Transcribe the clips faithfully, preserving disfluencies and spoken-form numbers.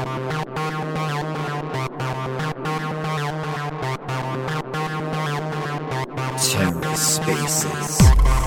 TerraSpaces.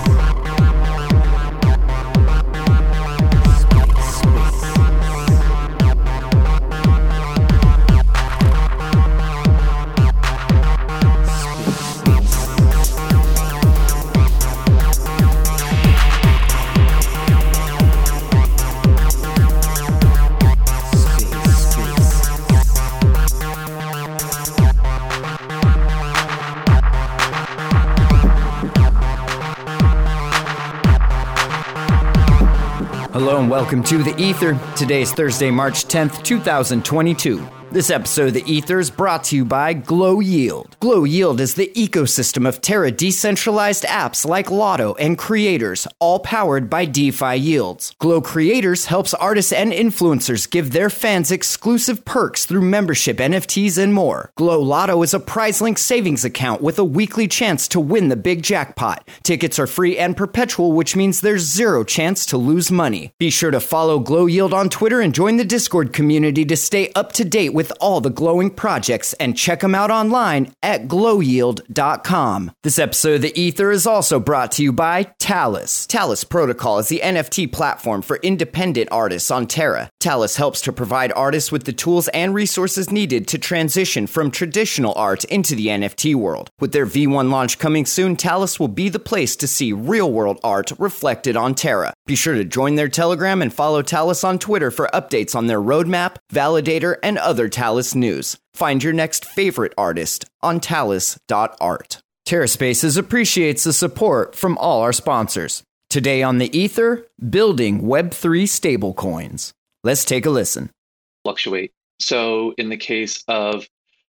Hello and welcome to The Ether. Today is Thursday, March tenth, two thousand twenty-two. This episode of The Ether is brought to you by GlowYield. GlowYield is the ecosystem of Terra decentralized apps like Lotto and Creators, all powered by DeFi Yields. Glow Creators helps artists and influencers give their fans exclusive perks through membership, N F Ts, and more. Glow Lotto is a prize-linked savings account with a weekly chance to win the big jackpot. Tickets are free and perpetual, which means there's zero chance to lose money. Be sure to follow GlowYield on Twitter and join the Discord community to stay up to date with all the glowing projects, and check them out online at glow yield dot com. This episode of The Ether is also brought to you by Talis. Talis Protocol is the N F T platform for independent artists on Terra. Talis helps to provide artists with the tools and resources needed to transition from traditional art into the N F T world. With their V one launch coming soon, Talis will be the place to see real-world art reflected on Terra. Be sure to join their Telegram and follow Talis on Twitter for updates on their roadmap, validator, and other Talis news. Find your next favorite artist on talis dot art. TerraSpaces appreciates the support from all our sponsors. Today on The Ether, building Web three stablecoins. Let's take a listen. Fluctuate. So in the case of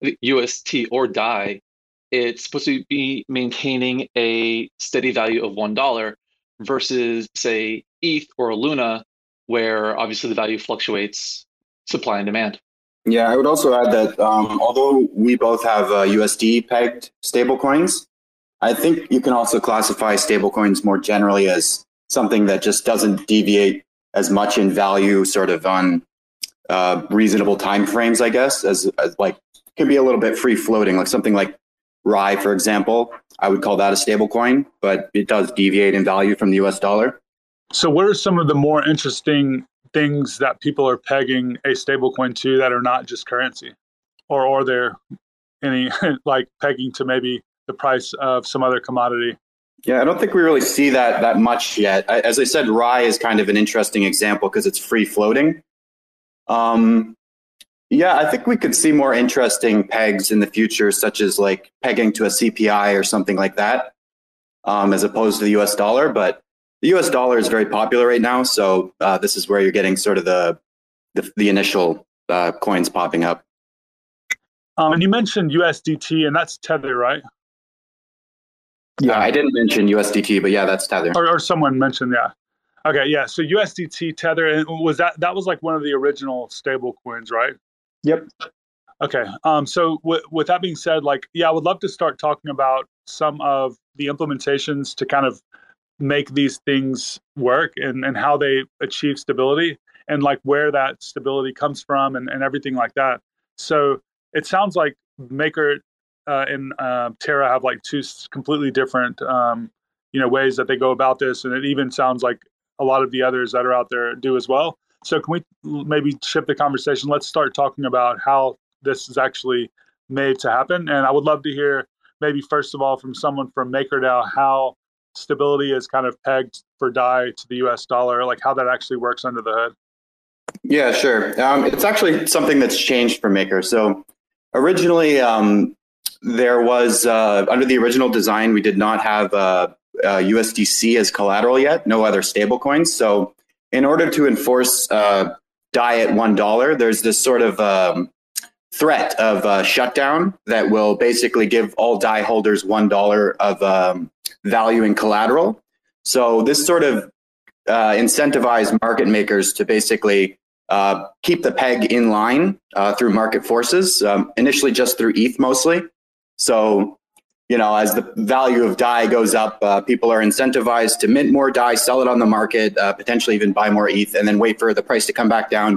U S T or D A I, it's supposed to be maintaining a steady value of one dollar versus, say, E T H or Luna, where obviously the value fluctuates, supply and demand. Yeah, I would also add that um, although we both have uh, U S D-pegged stablecoins, I think you can also classify stablecoins more generally as something that just doesn't deviate as much in value sort of on uh, reasonable timeframes, I guess, as, as like can be a little bit free-floating, like something like R I, for example. I would call that a stablecoin, but it does deviate in value from the U S dollar. So what are some of the more interesting things that people are pegging a stablecoin to that are not just currency? Or are there any like pegging to maybe the price of some other commodity? Yeah, I don't think we really see that that much yet. I, as I said, R I is kind of an interesting example because it's free floating. Um, yeah, I think we could see more interesting pegs in the future, such as like pegging to a C P I or something like that, um, as opposed to the U S dollar. But the U S dollar is very popular right now, so uh, this is where you're getting sort of the the, the initial uh, coins popping up. Um, and you mentioned U S D T, and that's Tether, right? Yeah, I didn't mention U S D T, but yeah, that's Tether. Or, or someone mentioned, yeah. Okay, yeah. So U S D T, Tether, and was that that was like one of the original stable coins, right? Yep. Okay. Um. So w- with that being said, like, yeah, I would love to start talking about some of the implementations to kind of make these things work and, and how they achieve stability and like where that stability comes from and, and everything like that. So it sounds like Maker uh, and uh, Terra have like two completely different, um, you know, ways that they go about this. And it even sounds like a lot of the others that are out there do as well. So can we maybe shift the conversation? Let's start talking about how this is actually made to happen. And I would love to hear maybe first of all from someone from MakerDAO how stability is kind of pegged for D A I to the U S dollar, like how that actually works under the hood. Yeah, sure. Um, it's actually something that's changed for Maker. So originally, um, there was, uh, under the original design, we did not have uh, uh, U S D C as collateral yet, no other stablecoins. So in order to enforce uh, D A I at one dollar, there's this sort of um, threat of uh, shutdown that will basically give all D A I holders one dollar of um, value in collateral. So this sort of uh, incentivized market makers to basically uh, keep the peg in line uh, through market forces, um, initially just through E T H mostly. So, you know, as the value of D A I goes up, uh, people are incentivized to mint more D A I, sell it on the market, uh, potentially even buy more E T H, and then wait for the price to come back down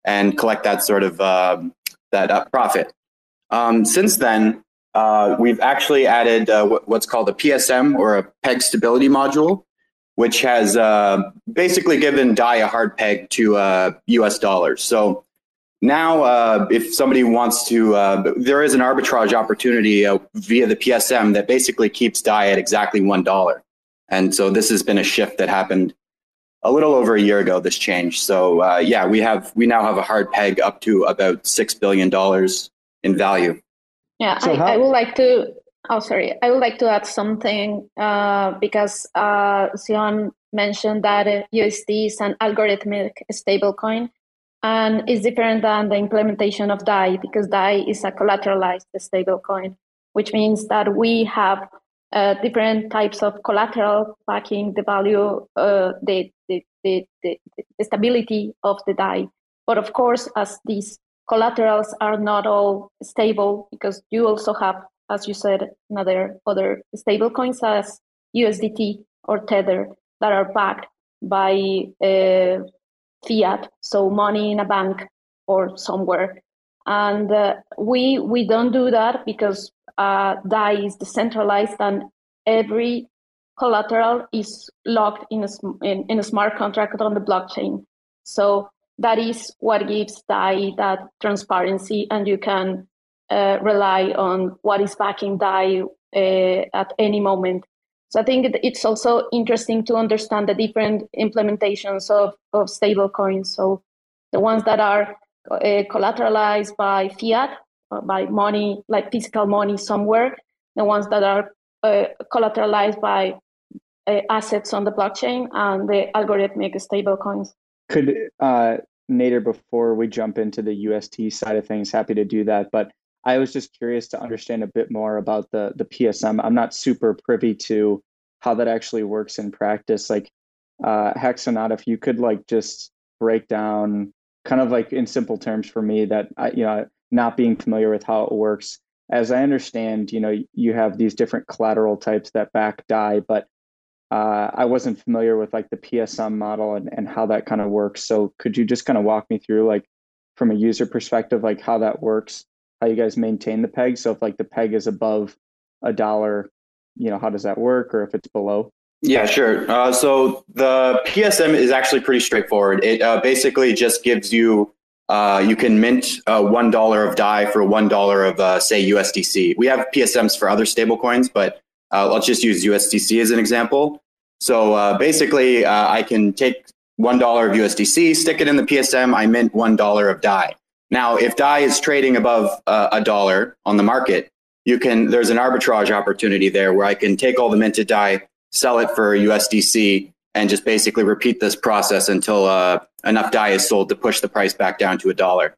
and collect that sort of uh, that uh, profit. Um, since then, uh, we've actually added uh, what's called a P S M, or a peg stability module, which has uh, basically given D A I a hard peg to uh, U S dollars. So now, uh, if somebody wants to, uh, there is an arbitrage opportunity uh, via the P S M that basically keeps D A I at exactly one dollar. And so this has been a shift that happened a little over a year ago, this change. So uh, yeah, we have we now have a hard peg up to about six billion dollars in value. Yeah, so I, how- I would like to, oh, sorry, I would like to add something uh, because uh, Sion mentioned that uh, U S D is an algorithmic stablecoin. And it's different than the implementation of D A I, because D A I is a collateralized stablecoin, which means that we have uh, different types of collateral backing the value, uh, the, the, the, the, the stability of the D A I. But of course, as these collaterals are not all stable, because you also have, as you said, another other stablecoins as U S D T or Tether that are backed by uh, fiat, so money in a bank or somewhere. And uh, we we don't do that because uh, D A I is decentralized and every collateral is locked in a, in, in a smart contract on the blockchain. So that is what gives D A I that transparency, and you can uh, rely on what is backing D A I uh, at any moment. So I think it's also interesting to understand the different implementations of, of stable coins. So the ones that are uh, collateralized by fiat, or by money, like physical money somewhere, the ones that are uh, collateralized by uh, assets on the blockchain, and the algorithmic stable coins. Could, uh, Nader, before we jump into the U S T side of things, happy to do that. But I was just curious to understand a bit more about the, the P S M. I'm not super privy to how that actually works in practice. Like, uh, Hexonaut, if you could like just break down kind of like in simple terms for me that, I, you know, not being familiar with how it works. As I understand, you know, you have these different collateral types that back D A I, but uh, I wasn't familiar with like the P S M model and, and how that kind of works. So could you just kind of walk me through, like, from a user perspective, like how that works, how you guys maintain the peg? So if like the peg is above a dollar, you know, how does that work? Or if it's below? Yeah, sure. Uh, so the P S M is actually pretty straightforward. It uh, basically just gives you, uh, you can mint uh, one dollar of D A I for one dollar of, uh, say, U S D C. We have P S Ms for other stablecoins, but uh, let's just use U S D C as an example. So uh, basically, uh, I can take one dollar of U S D C, stick it in the P S M, I mint one dollar of D A I. Now, if D A I is trading above uh, a dollar on the market, you can, there's an arbitrage opportunity there where I can take all the minted D A I, sell it for U S D C, and just basically repeat this process until uh, enough D A I is sold to push the price back down to a dollar.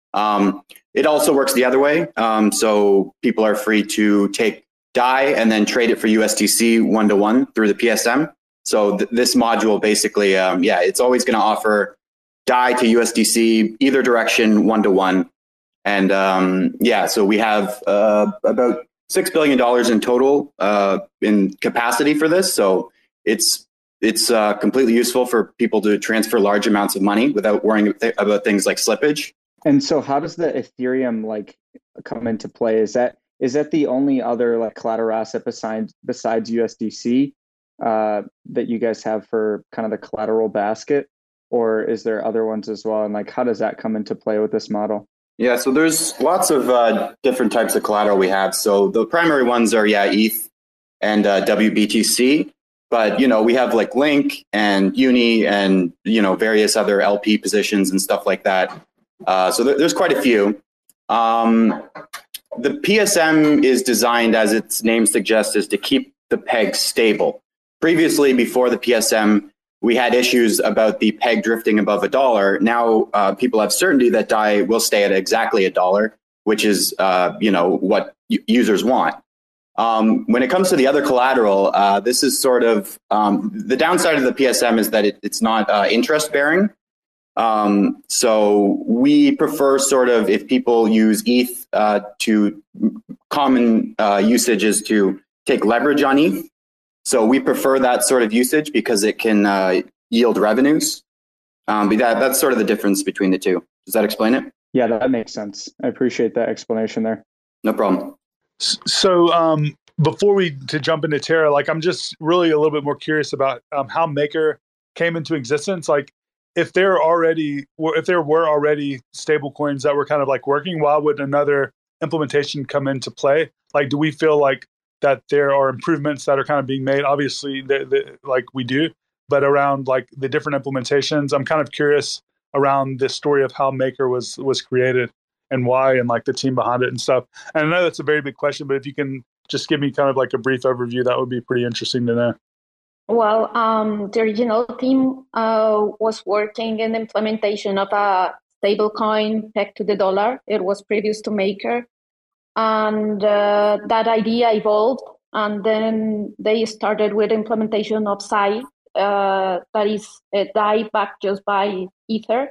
Um, it also works the other way. Um, so people are free to take D A I and then trade it for U S D C one to one through the P S M. So th- this module basically, um, yeah, it's always going to offer D A I to U S D C, either direction, one to one. And um, yeah, so we have uh, about six billion dollars in total uh, in capacity for this. So it's it's uh, completely useful for people to transfer large amounts of money without worrying th- about things like slippage. And so how does the Ethereum like come into play? Is that is that the only other like collateral asset besides besides U S D C uh, that you guys have for kind of the collateral basket? Or is there other ones as well? And like, how does that come into play with this model? Yeah, so there's lots of uh, different types of collateral we have. So the primary ones are, yeah, E T H and uh, W B T C. But, you know, we have like Link and Uni and, you know, various other L P positions and stuff like that. Uh, so th- there's quite a few. Um, the P S M is designed, as its name suggests, is to keep the peg stable. Previously, before the P S M, we had issues about the peg drifting above a dollar. Now uh, people have certainty that D A I will stay at exactly a dollar, which is, uh, you know, what u- users want. Um, when it comes to the other collateral, uh, this is sort of um, the downside of the P S M is that it, it's not uh, interest bearing. Um, so we prefer sort of, if people use E T H uh, to common uh, usage is to take leverage on E T H. So we prefer that sort of usage because it can uh, yield revenues. Um, but that, that's sort of the difference between the two. Does that explain it? Yeah, that makes sense. I appreciate that explanation there. No problem. So um, before we to jump into Terra, like I'm just really a little bit more curious about um, how Maker came into existence. Like if there already if there were already stable coins that were kind of like working, why would another implementation come into play? Like, do we feel like that there are improvements that are kind of being made? Obviously, the, the, like we do, but around like the different implementations, I'm kind of curious around the story of how Maker was was created and why, and like the team behind it and stuff. And I know that's a very big question, but if you can just give me kind of like a brief overview, that would be pretty interesting to know. Well, um, the original team uh, was working in the implementation of a stablecoin pegged to the dollar. It was previous to Maker. And uh, that idea evolved. And then they started with implementation of S A I, uh, that is a D A I backed just by Ether.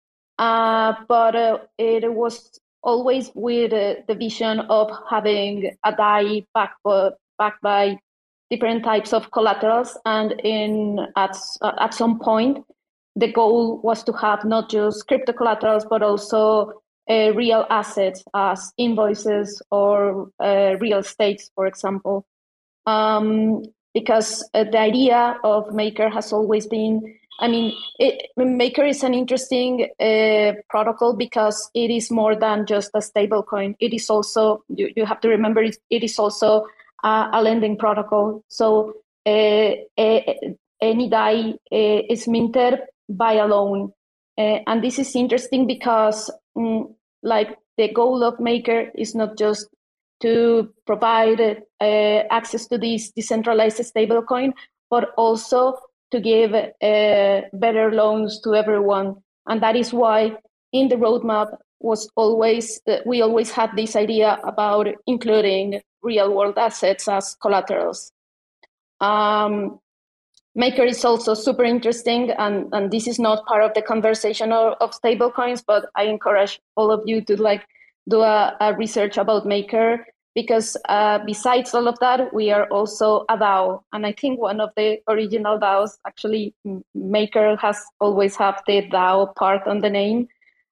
Uh, but uh, it was always with uh, the vision of having a D A I backed, uh, backed by different types of collaterals. And in at, uh, at some point, the goal was to have not just crypto collaterals, but also uh, real assets as invoices or uh, real estates, for example. Um, because uh, the idea of Maker has always been, I mean, it, Maker is an interesting uh, protocol because it is more than just a stable coin. It is also, you, you have to remember, it, it is also uh, a lending protocol. So uh, uh, any D A I uh, is minted by a loan. Uh, and this is interesting because um, like the goal of Maker is not just to provide uh, access to this decentralized stablecoin, but also to give uh, better loans to everyone. And that is why in the roadmap was always, uh, we always had this idea about including real world assets as collaterals. Um, Maker is also super interesting, and, and this is not part of the conversation of, of stablecoins, but I encourage all of you to like do a, a research about Maker, because uh, besides all of that, we are also a DAO. And I think one of the original DAOs, actually, Maker has always had the DAO part on the name.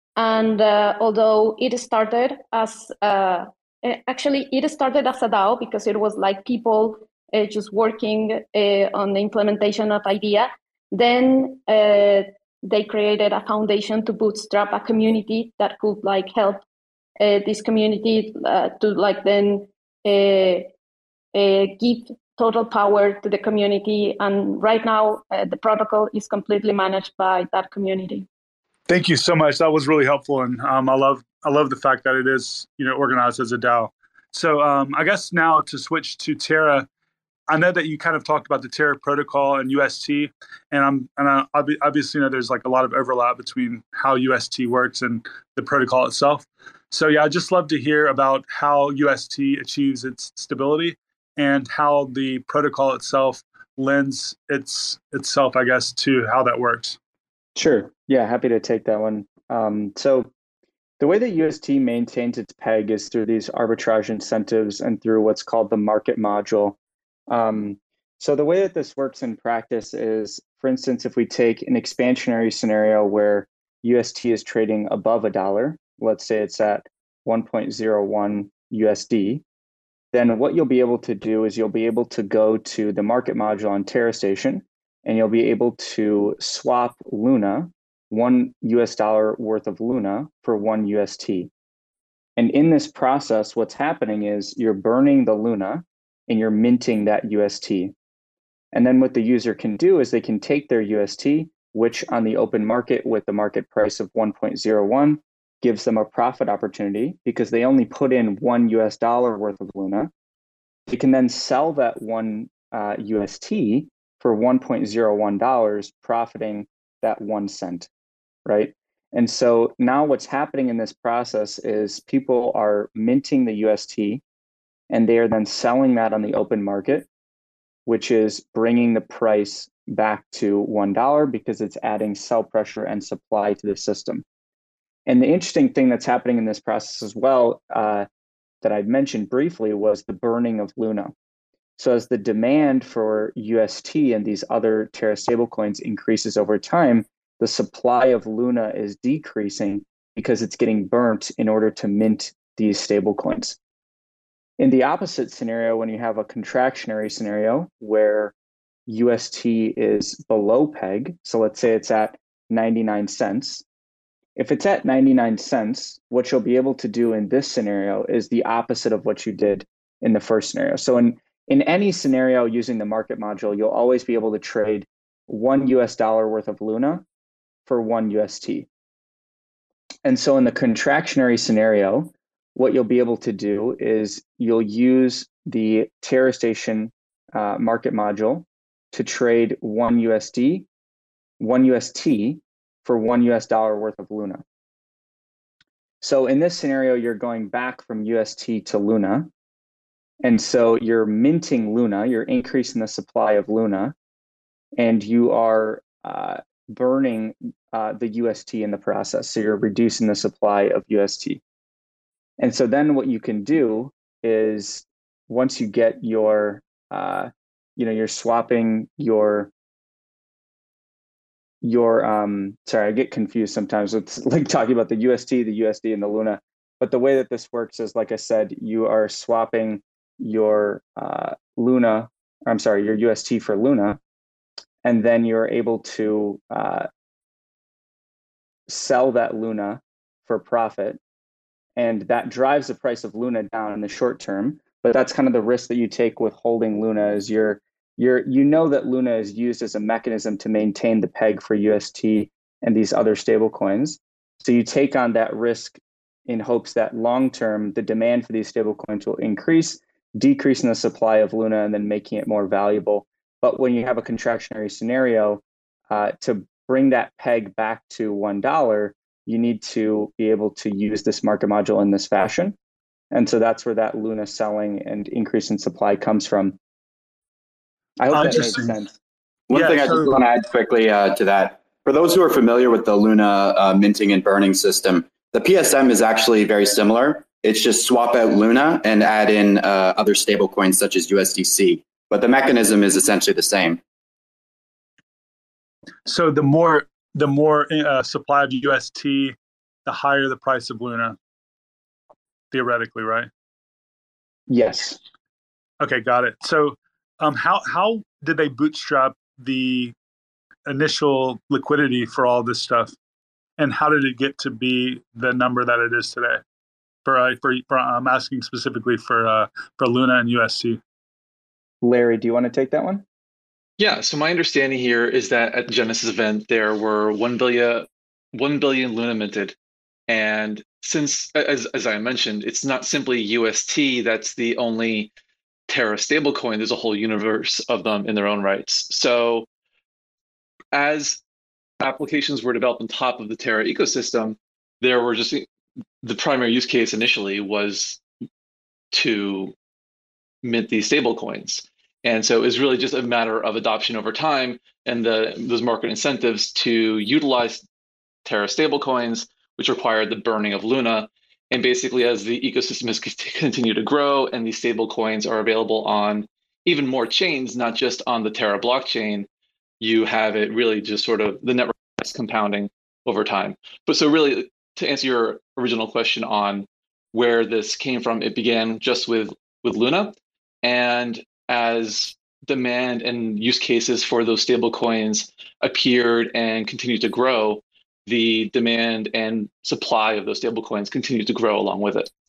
And uh, although it started as, uh, actually, it started as a DAO because it was like people uh, just working uh, on the implementation of idea. Then uh, they created a foundation to bootstrap a community that could like help Uh, this community uh, to like then uh, uh, give total power to the community. And right now, uh, the protocol is completely managed by that community. Thank you so much. That was really helpful, and um, I love I love the fact that it is you know organized as a DAO. So um, I guess now to switch to Terra. I know that you kind of talked about the Terra protocol and U S T, and I'm and I obviously know there's like a lot of overlap between how U S T works and the protocol itself. So yeah, I'd just love to hear about how U S T achieves its stability and how the protocol itself lends its itself, I guess, to how that works. Sure. Yeah, happy to take that one. Um, so the way that U S T maintains its peg is through these arbitrage incentives and through what's called the market module. Um, so the way that this works in practice is, for instance, if we take an expansionary scenario where U S T is trading above a dollar, let's say it's at one point zero one U S D, then what you'll be able to do is you'll be able to go to the market module on TerraStation, and you'll be able to swap Luna, one U S dollar worth of Luna for one U S T. And in this process, what's happening is you're burning the Luna and you're minting that U S T. And then what the user can do is they can take their U S T, which on the open market with the market price of one point zero one gives them a profit opportunity because they only put in one U S dollar worth of Luna. They can then sell that one uh, U S T for one point zero one dollars, profiting that one cent, right? And so now what's happening in this process is people are minting the U S T, and they are then selling that on the open market, which is bringing the price back to one dollar because it's adding sell pressure and supply to the system. And the interesting thing that's happening in this process as well, uh, that I mentioned briefly, was the burning of Luna. So as the demand for U S T and these other Terra stablecoins increases over time, the supply of Luna is decreasing because it's getting burnt in order to mint these stablecoins. In the opposite scenario, when you have a contractionary scenario where U S T is below peg, so let's say it's at ninety-nine cents. If it's at ninety-nine cents, what you'll be able to do in this scenario is the opposite of what you did in the first scenario. So in, in any scenario using the market module, you'll always be able to trade one U S dollar worth of Luna for one U S T. And so in the contractionary scenario, what you'll be able to do is you'll use the TerraStation uh, market module to trade one U S D, one U S T for one U S dollar worth of Luna. So in this scenario, you're going back from U S T to Luna. And so you're minting Luna, you're increasing the supply of Luna, and you are uh, burning uh, the U S T in the process. So you're reducing the supply of U S T. And so then what you can do is once you get your, uh, you know, you're swapping your, your, um, sorry, I get confused sometimes with like talking about the U S T, the U S D, and the Luna. But the way that this works is, like I said, you are swapping your uh, Luna, I'm sorry, your U S T for Luna, and then you're able to uh, sell that Luna for profit. And that drives the price of Luna down in the short term. But that's kind of the risk that you take with holding Luna, is you're, you're, you know that Luna is used as a mechanism to maintain the peg for U S T and these other stable coins. So you take on that risk in hopes that long term, the demand for these stable coins will increase, decreasing the supply of Luna and then making it more valuable. But when you have a contractionary scenario, uh, to bring that peg back to one dollar, you need to be able to use this market module in this fashion. And so that's where that Luna selling and increase in supply comes from. I hope that made sense. One yeah, thing so, I just want to add quickly uh, to that, for those who are familiar with the Luna uh, minting and burning system, the P S M is actually very similar. It's just swap out Luna and add in uh, other stable coins such as U S D C. But the mechanism is essentially the same. So the more the more uh, supply of U S T, the higher the price of Luna, theoretically, right? Yes. Okay, got it. So um, how how did they bootstrap the initial liquidity for all this stuff? And how did it get to be the number that it is today? For, uh, for, for I'm asking specifically for uh, for Luna and U S T. Larry, do you want to take that one? Yeah, so my understanding here is that at the Genesis event, there were one billion, one billion Luna minted. And since, as, as I mentioned, it's not simply U S T that's the only Terra stablecoin, there's a whole universe of them in their own rights. So as applications were developed on top of the Terra ecosystem, there were just, the primary use case initially was to mint these stablecoins. And so it's really just a matter of adoption over time and the those market incentives to utilize Terra stablecoins, which required the burning of Luna. And basically, as the ecosystem has continued to grow and these stablecoins are available on even more chains, not just on the Terra blockchain, you have it really just sort of the network is compounding over time. But so really, to answer your original question on where this came from, it began just with with Luna. And as demand and use cases for those stable coins appeared and continued to grow, the demand and supply of those stable coins continued to grow along with it.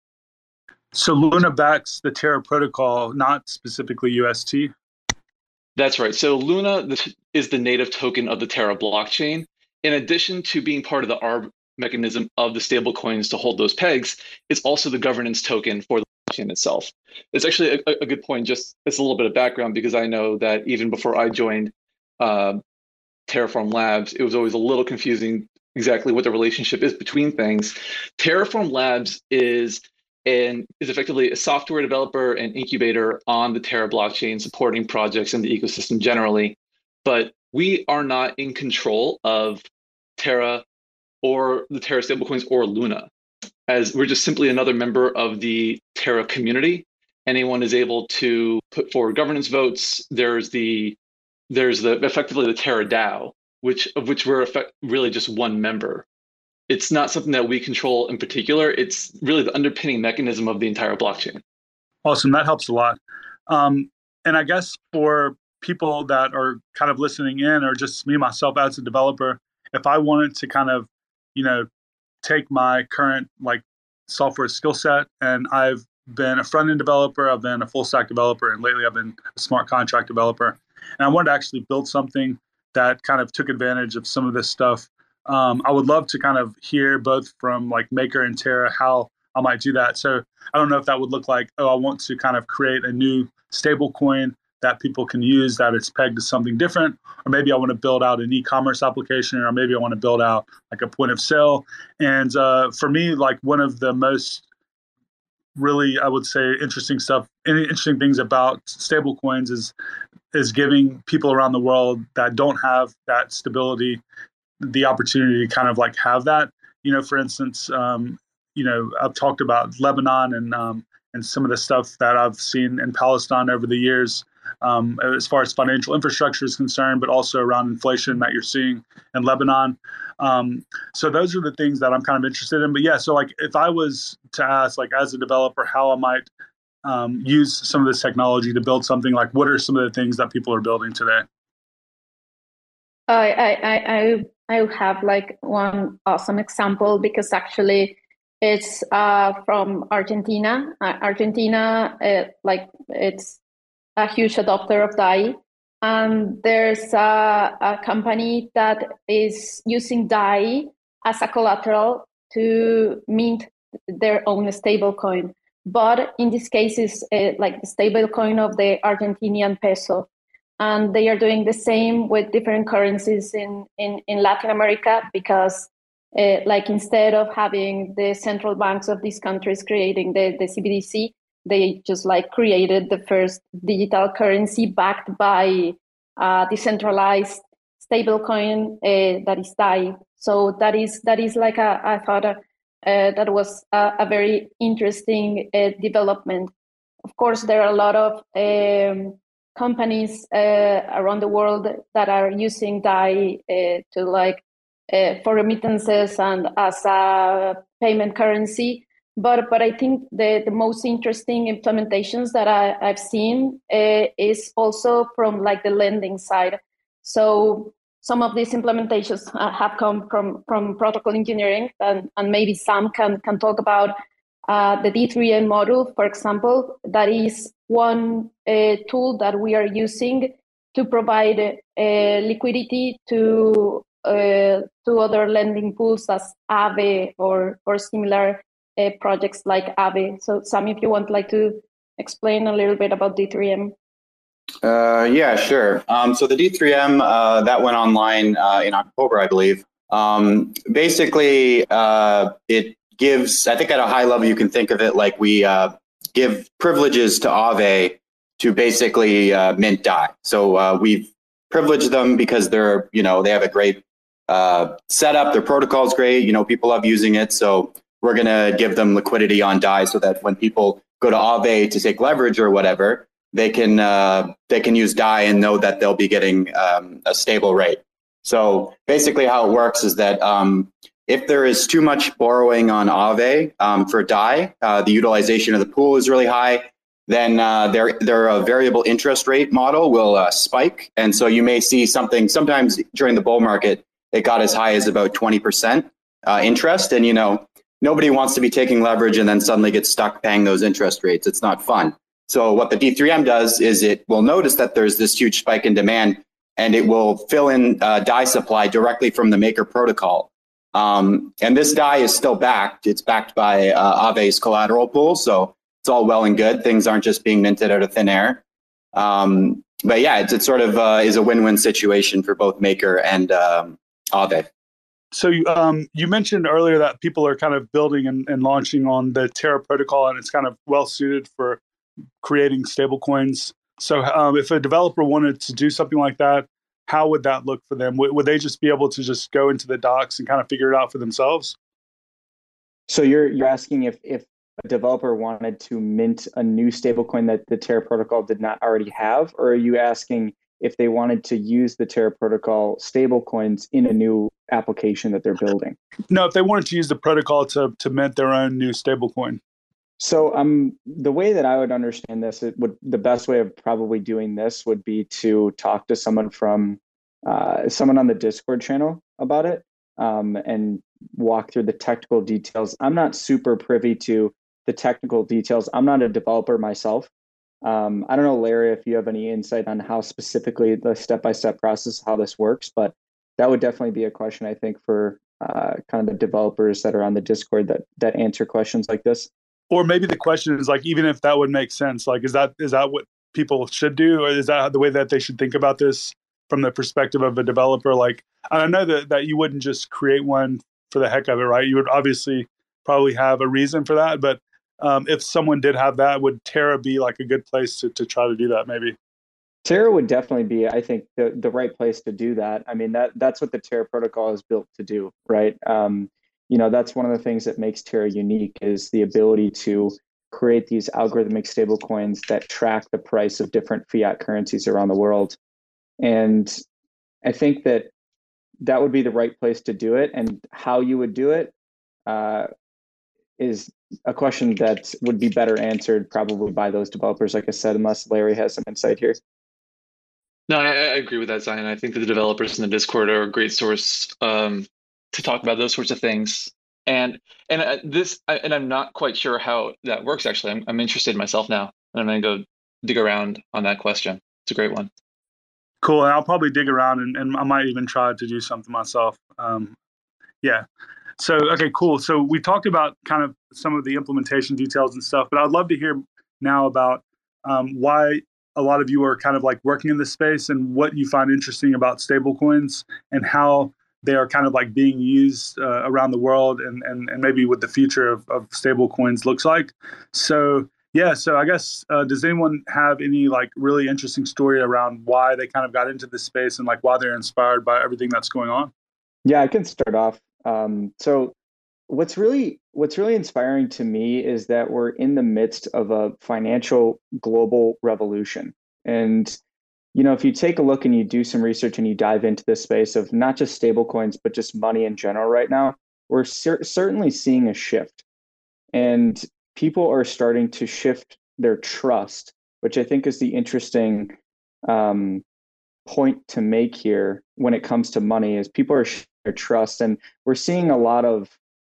So Luna backs the Terra protocol, not specifically U S T? That's right. So Luna is the native token of the Terra blockchain. In addition to being part of the arb mechanism of the stable coins to hold those pegs, it's also the governance token for the blockchain itself. It's actually a, a good point, just as a little bit of background, because I know that even before I joined uh, Terraform Labs, it was always a little confusing exactly what the relationship is between things. Terraform Labs is and is effectively a software developer and incubator on the Terra blockchain, supporting projects in the ecosystem generally. But we are not in control of Terra or the Terra stablecoins or Luna, as we're just simply another member of the Terra community. Anyone is able to put forward governance votes. There's the there's the effectively the Terra DAO, which of which we're effect, really just one member. It's not something that we control in particular. It's really the underpinning mechanism of the entire blockchain. Awesome. That helps a lot. Um, and I guess for people that are kind of listening in, or just me, myself as a developer, if I wanted to kind of, you know, take my current like software skill set, and I've been a front-end developer, I've been a full stack developer, and lately I've been a smart contract developer. And I wanted to actually build something that kind of took advantage of some of this stuff. Um, I would love to kind of hear both from like Maker and Terra how I might do that. So I don't know if that would look like, oh, I want to kind of create a new stable coin that people can use that it's pegged to something different, or maybe I want to build out an e-commerce application, or maybe I want to build out like a point of sale. And uh, for me, like one of the most really, I would say, interesting stuff, interesting things about stable coins is is giving people around the world that don't have that stability the opportunity to kind of like have that. You know, for instance, um, you know, I've talked about Lebanon and um, and some of the stuff that I've seen in Palestine over the years, um, as far as financial infrastructure is concerned, but also around inflation that you're seeing in Lebanon. Um, so those are the things that I'm kind of interested in. But yeah, so like if I was to ask, like as a developer, how I might um, use some of this technology to build something, like what are some of the things that people are building today? I I I I have like one awesome example, because actually it's uh, from Argentina. Uh, Argentina, uh, like it's a huge adopter of D A I. And there's a, a company that is using D A I as a collateral to mint their own stablecoin. But in this case, it's uh, like the stablecoin of the Argentinian peso. And they are doing the same with different currencies in, in, in Latin America, because uh, like instead of having the central banks of these countries creating the, the C B D C, they just like created the first digital currency backed by uh, decentralized stablecoin uh, that is D A I. So that is that is like a, I thought uh, that was a, a very interesting uh, development. Of course, there are a lot of um, companies uh, around the world that are using D A I uh, to like uh, for remittances and as a payment currency. But but I think the, the most interesting implementations that I, I've seen uh, is also from like the lending side. So some of these implementations uh, have come from, from protocol engineering, and, and maybe Sam can, can talk about uh, the D three M module, for example. That is one uh, tool that we are using to provide uh, liquidity to uh, to other lending pools as Aave or or similar uh, projects like Aave. So Sam, if you want like to explain a little bit about D three M. Uh, yeah, sure. Um, so the D three M, uh, that went online uh, in October, I believe. Um, basically, uh, it gives, I think at a high level, you can think of it like we uh, give privileges to Aave to basically uh, mint D A I. So uh, we've privileged them because they're, you know, they have a great uh, setup. Their protocol is great. You know, people love using it. So we're going to give them liquidity on D A I so that when people go to Aave to take leverage or whatever, they can uh, they can use D A I and know that they'll be getting um, a stable rate. So basically how it works is that um, if there is too much borrowing on Aave um, for D A I, uh, the utilization of the pool is really high, then uh, their, their uh, variable interest rate model will uh, spike. And so you may see something, sometimes during the bull market, it got as high as about twenty percent uh, interest. And, you know, nobody wants to be taking leverage and then suddenly get stuck paying those interest rates. It's not fun. So what the D three M does is it will notice that there's this huge spike in demand, and it will fill in uh, D A I supply directly from the Maker protocol. Um, and this D A I is still backed. It's backed by uh, Aave's collateral pool. So it's all well and good. Things aren't just being minted out of thin air. Um, but yeah, it's, it sort of uh, is a win-win situation for both Maker and um, Aave. So um, you mentioned earlier that people are kind of building and, and launching on the Terra protocol, and it's kind of well suited for creating stable coins. So um, if a developer wanted to do something like that, how would that look for them? Would, would they just be able to just go into the docs and kind of figure it out for themselves? So you're you're asking if if a developer wanted to mint a new stablecoin that the Terra protocol did not already have, or are you asking if they wanted to use the Terra protocol stablecoins in a new application that they're building. No, if they wanted to use the protocol to to mint their own new stablecoin. So um, the way that I would understand this, it would the best way of probably doing this would be to talk to someone from uh, someone on the Discord channel about it um, and walk through the technical details. I'm not super privy to the technical details. I'm not a developer myself. Um, I don't know, Larry, if you have any insight on how specifically the step-by-step process, how this works, but that would definitely be a question, I think, for uh, kind of the developers that are on the Discord that that answer questions like this. Or maybe the question is like, even if that would make sense, like, is that is that what people should do? Or is that the way that they should think about this from the perspective of a developer? Like, I know that, that you wouldn't just create one for the heck of it, right? You would obviously probably have a reason for that. But um, if someone did have that, would Terra be like a good place to, to try to do that maybe? Terra would definitely be, I think, the, the right place to do that. I mean, that that's what the Terra protocol is built to do, right? Um, you know, that's one of the things that makes Terra unique is the ability to create these algorithmic stablecoins that track the price of different fiat currencies around the world. And I think that that would be the right place to do it. And how you would do it uh, is a question that would be better answered probably by those developers, like I said, unless Larry has some insight here. No, I, I agree with that, Zion. I think that the developers in the Discord are a great source um, to talk about those sorts of things. And and uh, this, I, and I'm not quite sure how that works. Actually, I'm I'm interested myself now, and I'm going to go dig around on that question. It's a great one. Cool, and I'll probably dig around, and, and I might even try to do something myself. Um, yeah. So okay, cool. So we talked about kind of some of the implementation details and stuff, but I'd love to hear now about um, why a lot of you are kind of like working in this space and what you find interesting about stablecoins and how they are kind of like being used uh, around the world and, and, and maybe what the future of, of stablecoins looks like. So yeah, so I guess, uh, does anyone have any like really interesting story around why they kind of got into this space and like why they're inspired by everything that's going on? Yeah, I can start off. Um, so what's really what's really inspiring to me is that we're in the midst of a financial global revolution. And you know, if you take a look and you do some research and you dive into this space of not just stablecoins, but just money in general right now, we're cer- certainly seeing a shift. And people are starting to shift their trust, which I think is the interesting um, point to make here when it comes to money, is people are shifting their trust. And we're seeing a lot of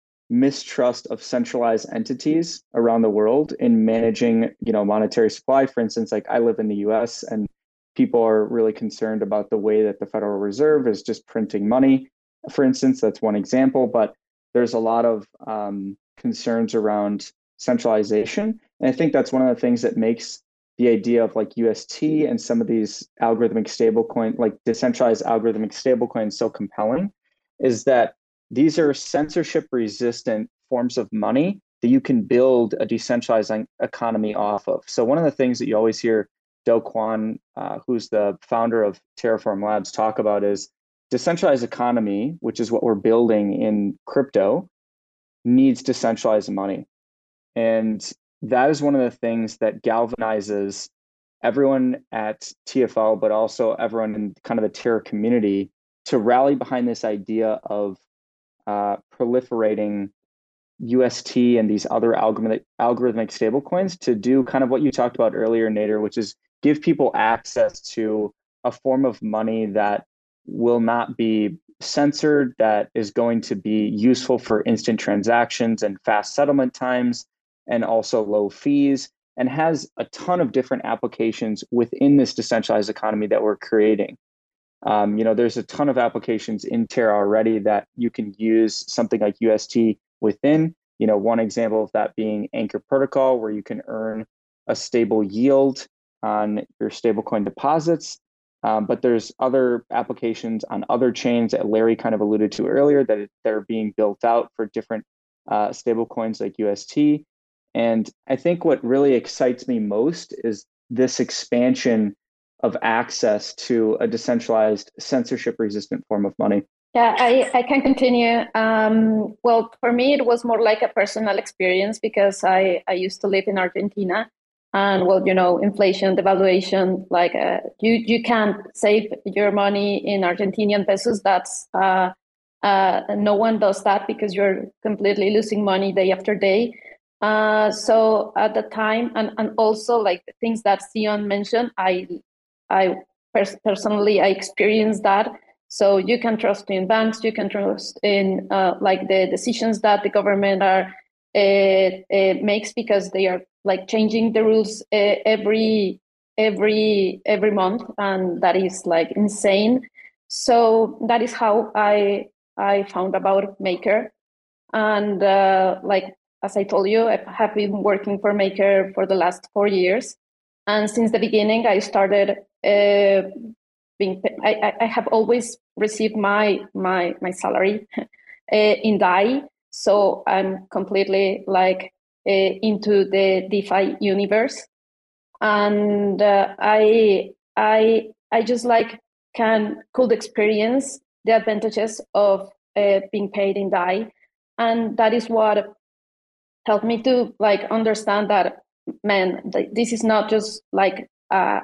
mistrust of centralized entities around the world in managing, you know, monetary supply. For instance, like I live in the U S and people are really concerned about the way that the Federal Reserve is just printing money. For instance, that's one example, but there's a lot of um, concerns around centralization. And I think that's one of the things that makes the idea of like U S T and some of these algorithmic stablecoin, like decentralized algorithmic stablecoins so compelling, is that these are censorship resistant forms of money that you can build a decentralized economy off of. So one of the things that you always hear Do Kwon, uh, who's the founder of Terraform Labs, talk about is decentralized economy, which is what we're building in crypto, needs decentralized money. And that is one of the things that galvanizes everyone at T F L, but also everyone in kind of the Terra community to rally behind this idea of uh, proliferating U S T and these other algorithmic, algorithmic stablecoins to do kind of what you talked about earlier, Nader, which is give people access to a form of money that will not be censored, that is going to be useful for instant transactions and fast settlement times, and also low fees, and has a ton of different applications within this decentralized economy that we're creating. Um, you know, there's a ton of applications in Terra already that you can use something like U S T within. You know, one example of that being Anchor Protocol, where you can earn a stable yield on your stablecoin deposits. Um, but there's other applications on other chains that Larry kind of alluded to earlier that they're being built out for different uh, stablecoins like U S T. And I think what really excites me most is this expansion of access to a decentralized, censorship-resistant form of money. Yeah, I, I can continue. Um, well, for me, it was more like a personal experience because I, I used to live in Argentina. And well, you know, inflation, devaluation, like uh, you you can't save your money in Argentinian pesos. That's uh, uh, no one does that because you're completely losing money day after day. Uh, so at the time, and, and also like the things that Sion mentioned, I I pers- personally I experienced that. So you can trust in banks, you can trust in uh, like the decisions that the government are uh, uh, makes because they are like changing the rules uh, every every every month, and that is like insane. So that is how I I found about Maker, and uh, like as I told you, I have been working for Maker for the last four years, and since the beginning I started. Uh, being, I, I have always received my my my salary uh, in D A I, so I'm completely like uh, into the DeFi universe, and uh, I I I just like can could experience the advantages of uh, being paid in D A I, and that is what helped me to like understand that man, th- this is not just like uh,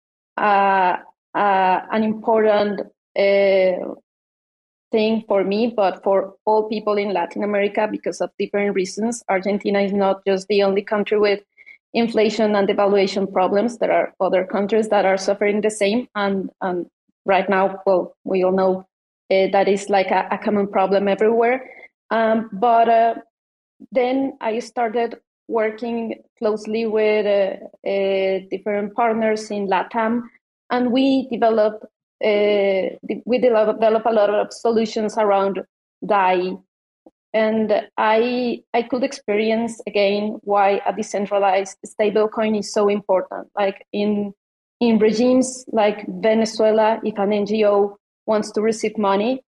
uh, uh, an important uh, thing for me, but for all people in Latin America because of different reasons. Argentina is not just the only country with inflation and devaluation problems. There are other countries that are suffering the same. And, and right now, well, we all know uh, that is like a, a common problem everywhere. Um, but uh, then I started working closely with uh, uh, different partners in LATAM, and we developed uh, we develop a lot of solutions around D A I. And I I could experience again why a decentralized stablecoin is so important. Like in in regimes like Venezuela, if an N G O wants to receive money,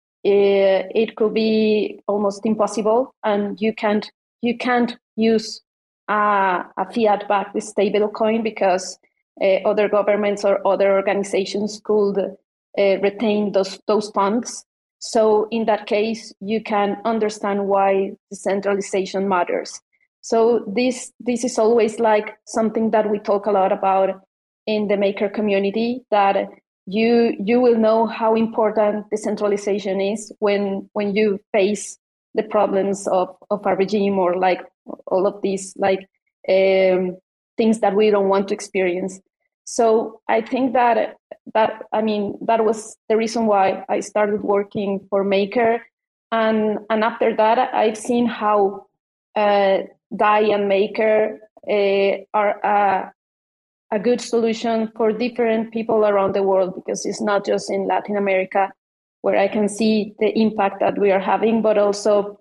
it, it could be almost impossible, and you can't you can't use a, a fiat-backed stablecoin because uh, other governments or other organizations could uh, retain those those funds. So in that case, you can understand why decentralization matters. So this this is always like something that we talk a lot about in the maker community, that you you will know how important decentralization is when when you face the problems of, of a regime or like all of these like um, things that we don't want to experience. So I think that that I mean that was the reason why I started working for Maker, and and after that I've seen how uh, D A I and Maker uh, are uh, a good solution for different people around the world, because it's not just in Latin America where I can see the impact that we are having, but also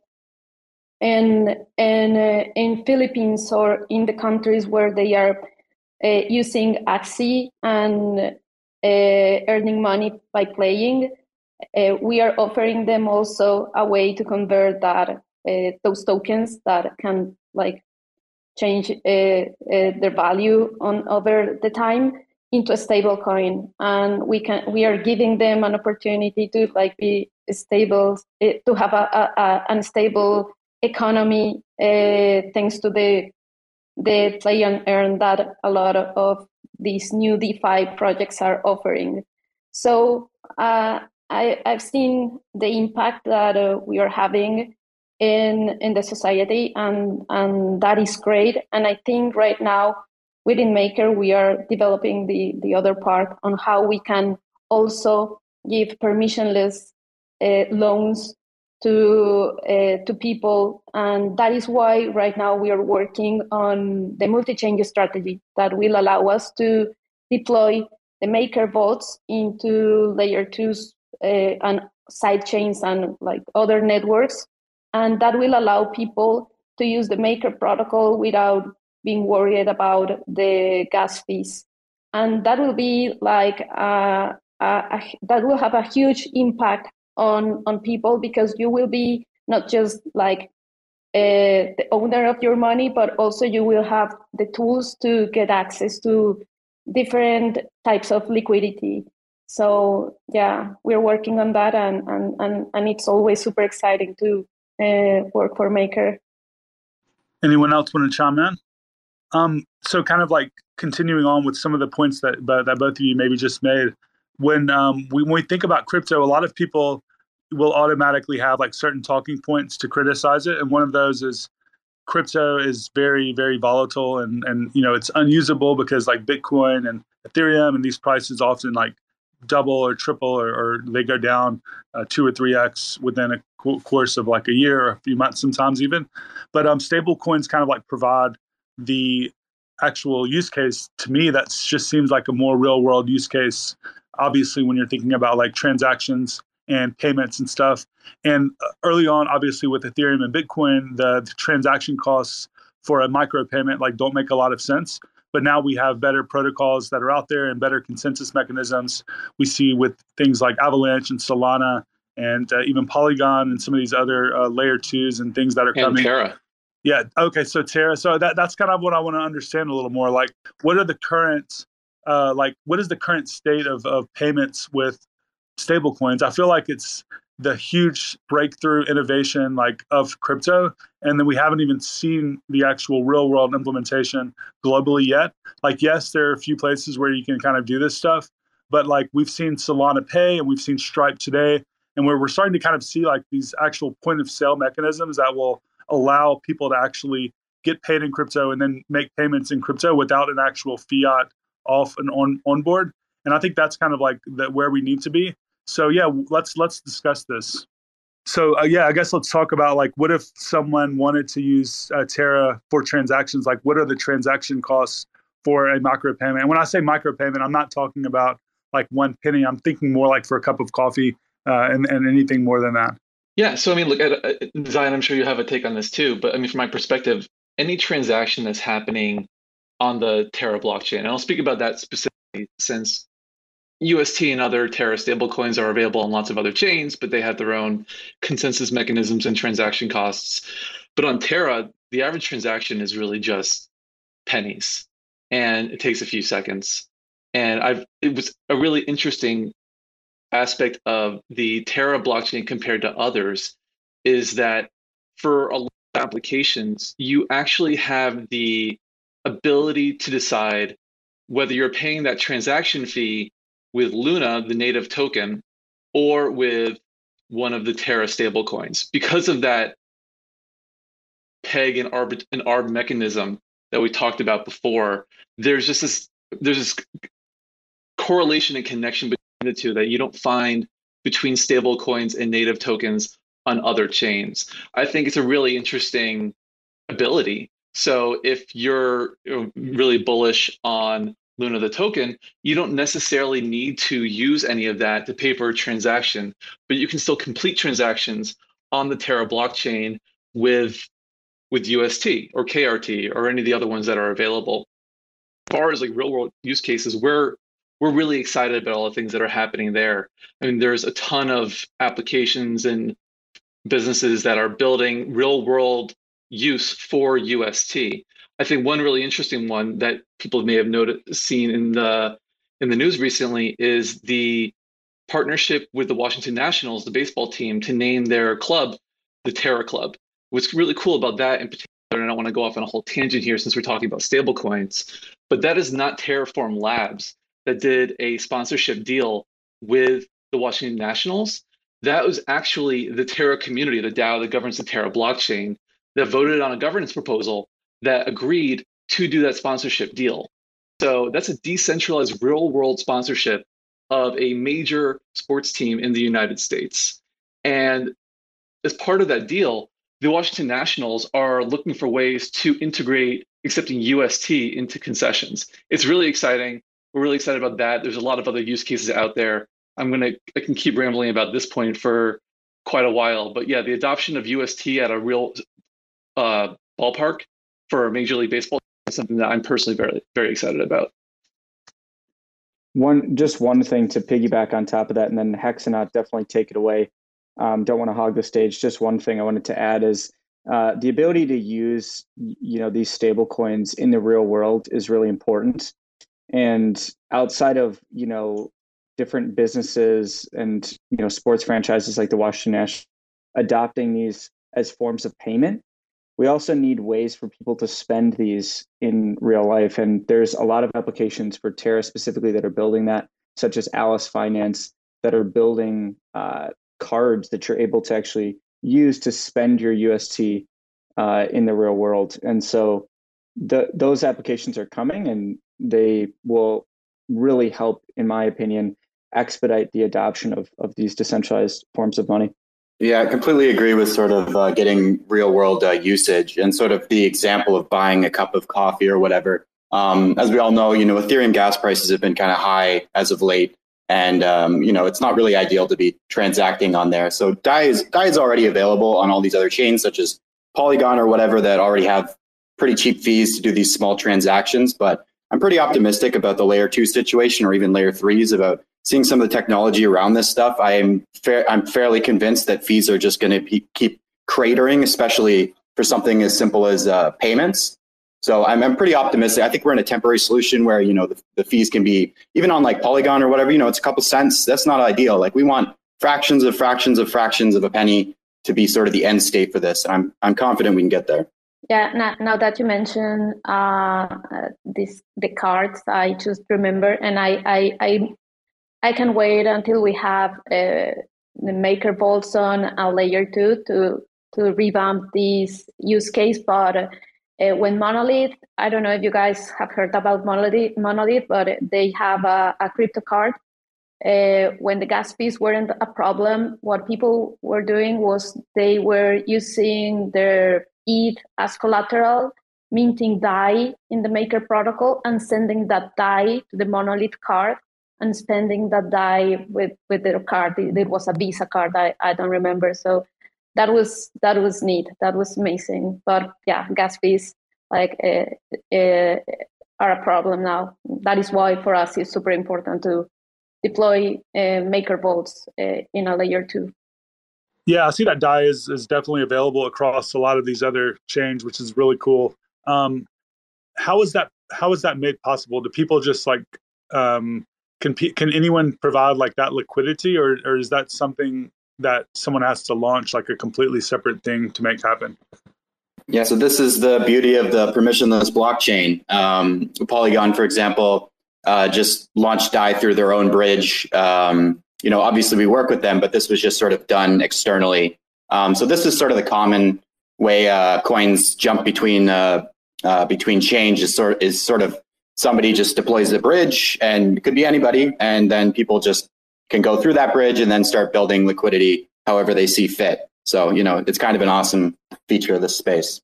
in in uh, in Philippines or in the countries where they are uh, using Axie and uh, earning money by playing. Uh, we are offering them also a way to convert that uh, those tokens that can like change uh, uh, their value on over the time into a stable coin, and we can we are giving them an opportunity to like be stable, uh, to have a, a, a unstable economy uh, thanks to the the play and earn that a lot of, of these new DeFi projects are offering. So uh, I, I've seen the impact that uh, we are having in in the society, and and that is great. And I think right now within Maker we are developing the the other part on how we can also give permissionless uh, loans to uh, to people, and that is why right now we are working on the multi-chain strategy that will allow us to deploy the Maker vaults into layer twos uh, and side chains and like other networks, and that will allow people to use the Maker protocol without being worried about the gas fees, and that will be like uh, a, a, that will have a huge impact on on people, because you will be not just like uh, the owner of your money, but also you will have the tools to get access to different types of liquidity. So yeah, we're working on that, and and and, and it's always super exciting to uh, work for Maker. Anyone else want to chime in? Um, so kind of like continuing on with some of the points that that both of you maybe just made, when um, we, when we think about crypto, a lot of people will automatically have like certain talking points to criticize it, and one of those is crypto is very, very volatile, and and you know it's unusable because like Bitcoin and Ethereum and these prices often like double or triple or, or they go down uh, two or three x within a co- course of like a year or a few months sometimes even. But um, stable coins kind of like provide the actual use case. To me, that just seems like a more real world use case. Obviously, when you're thinking about like transactions and payments and stuff. And early on, obviously with Ethereum and Bitcoin, the, the transaction costs for a micropayment like don't make a lot of sense. But now we have better protocols that are out there and better consensus mechanisms. We see with things like Avalanche and Solana and uh, even Polygon and some of these other uh, layer twos and things that are and coming. Terra. Yeah. Okay. So Terra. So that that's kind of what I want to understand a little more. Like, what are the current, uh, like, what is the current state of of payments with stablecoins? I feel like it's the huge breakthrough innovation like of crypto, and then we haven't even seen the actual real world implementation globally yet. Like, yes, there are a few places where you can kind of do this stuff, but like we've seen Solana Pay and we've seen Stripe today, and where we're starting to kind of see like these actual point of sale mechanisms that will allow people to actually get paid in crypto and then make payments in crypto without an actual fiat off and on on board. And I think that's kind of like the, where we need to be. So yeah, let's let's discuss this. So uh, yeah, I guess let's talk about like what if someone wanted to use uh, Terra for transactions? Like, what are the transaction costs for a micropayment? And when I say micropayment, I'm not talking about like one penny. I'm thinking more like for a cup of coffee uh, and and anything more than that. Yeah, so I mean, look at uh, Zion. I'm sure you have a take on this too, but I mean, from my perspective, any transaction that's happening on the Terra blockchain, and I'll speak about that specifically since U S T and other Terra stablecoins are available on lots of other chains, but they have their own consensus mechanisms and transaction costs. But on Terra, the average transaction is really just pennies, and it takes a few seconds. And I've it was a really interesting aspect of the Terra blockchain compared to others is that for a lot of applications, you actually have the ability to decide whether you're paying that transaction fee with Luna, the native token, or with one of the Terra stablecoins. Because of that peg and arb and arb mechanism that we talked about before, there's just this there's this correlation and connection between the two that you don't find between stablecoins and native tokens on other chains. I think it's a really interesting ability. So if you're really bullish on Luna the token, you don't necessarily need to use any of that to pay for a transaction, but you can still complete transactions on the Terra blockchain with with U S T or K R T or any of the other ones that are available. As far as like real world use cases, we're we're really excited about all the things that are happening there. I mean, there's a ton of applications and businesses that are building real world use for U S T. I think one really interesting one that people may have noted, seen in the in the news recently is the partnership with the Washington Nationals, the baseball team, to name their club the Terra Club. What's really cool about that in particular, and I don't want to go off on a whole tangent here since we're talking about stablecoins, but that is not Terraform Labs that did a sponsorship deal with the Washington Nationals. That was actually the Terra community, the DAO that governs the Terra blockchain, that voted on a governance proposal that agreed to do that sponsorship deal. So that's a decentralized real world sponsorship of a major sports team in the United States. And as part of that deal, the Washington Nationals are looking for ways to integrate accepting U S T into concessions. It's really exciting. We're really excited about that. There's a lot of other use cases out there. I'm gonna, I can keep rambling about this point for quite a while, but yeah, the adoption of U S T at a real uh, ballpark for Major League Baseball is something that I'm personally very, very excited about. One, just one thing to piggyback on top of that, and then Hexanaut, definitely take it away. Um, don't want to hog the stage. Just one thing I wanted to add is uh, the ability to use, you know, these stable coins in the real world is really important. And outside of, you know, different businesses and, you know, sports franchises like the Washington Nationals adopting these as forms of payment, we also need ways for people to spend these in real life. And there's a lot of applications for Terra specifically that are building that, such as Alice Finance, that are building uh, cards that you're able to actually use to spend your U S T uh, in the real world. And so the, those applications are coming, and they will really help, in my opinion, expedite the adoption of, of these decentralized forms of money. Yeah, I completely agree with sort of uh, getting real world uh, usage, and sort of the example of buying a cup of coffee or whatever. Um, as we all know, you know, Ethereum gas prices have been kind of high as of late, and um, you know, it's not really ideal to be transacting on there. So D A I is D A I is already available on all these other chains, such as Polygon or whatever, that already have pretty cheap fees to do these small transactions. But I'm pretty optimistic about the layer two situation, or even layer threes, about seeing some of the technology around this stuff. I am fair, I'm fairly convinced that fees are just going to keep cratering, especially for something as simple as uh, payments. So I'm, I'm pretty optimistic. I think we're in a temporary solution where, you know, the, the fees can be, even on like Polygon or whatever, you know, it's a couple cents. That's not ideal. Like, we want fractions of fractions of fractions of a penny to be sort of the end state for this. And I'm, I'm confident we can get there. Yeah, now, now that you mentioned uh, this, the cards, I just remember, and I, I, I I can wait until we have uh, the Maker Vaults on a layer two to to revamp this use case. But uh, when Monolith, I don't know if you guys have heard about Monolith, Monolith, but they have a, a crypto card. Uh, when the gas fees weren't a problem, what people were doing was they were using their E T H as collateral, minting D A I in the Maker protocol, and sending that D A I to the Monolith card, and spending that D A I with, with their card. It, it was a Visa card, I, I don't remember. So that was that was neat. That was amazing. But yeah, gas fees like uh, uh, are a problem now. That is why for us it's super important to deploy uh, Maker Vaults uh, in a layer two. Yeah, I see that D A I is, is definitely available across a lot of these other chains, which is really cool. Um, how is that? How is that made possible? Do people just like um, Can can anyone provide like that liquidity, or or is that something that someone has to launch like a completely separate thing to make happen? Yeah, so this is the beauty of the permissionless blockchain. Um, Polygon, for example, uh, just launched D A I through their own bridge. Um, you know, obviously we work with them, but this was just sort of done externally. Um, so this is sort of the common way uh, coins jump between uh, uh, between chains. Is sort is sort of somebody just deploys the bridge, and it could be anybody, and then people just can go through that bridge and then start building liquidity however they see fit. So, you know, it's kind of an awesome feature of this space.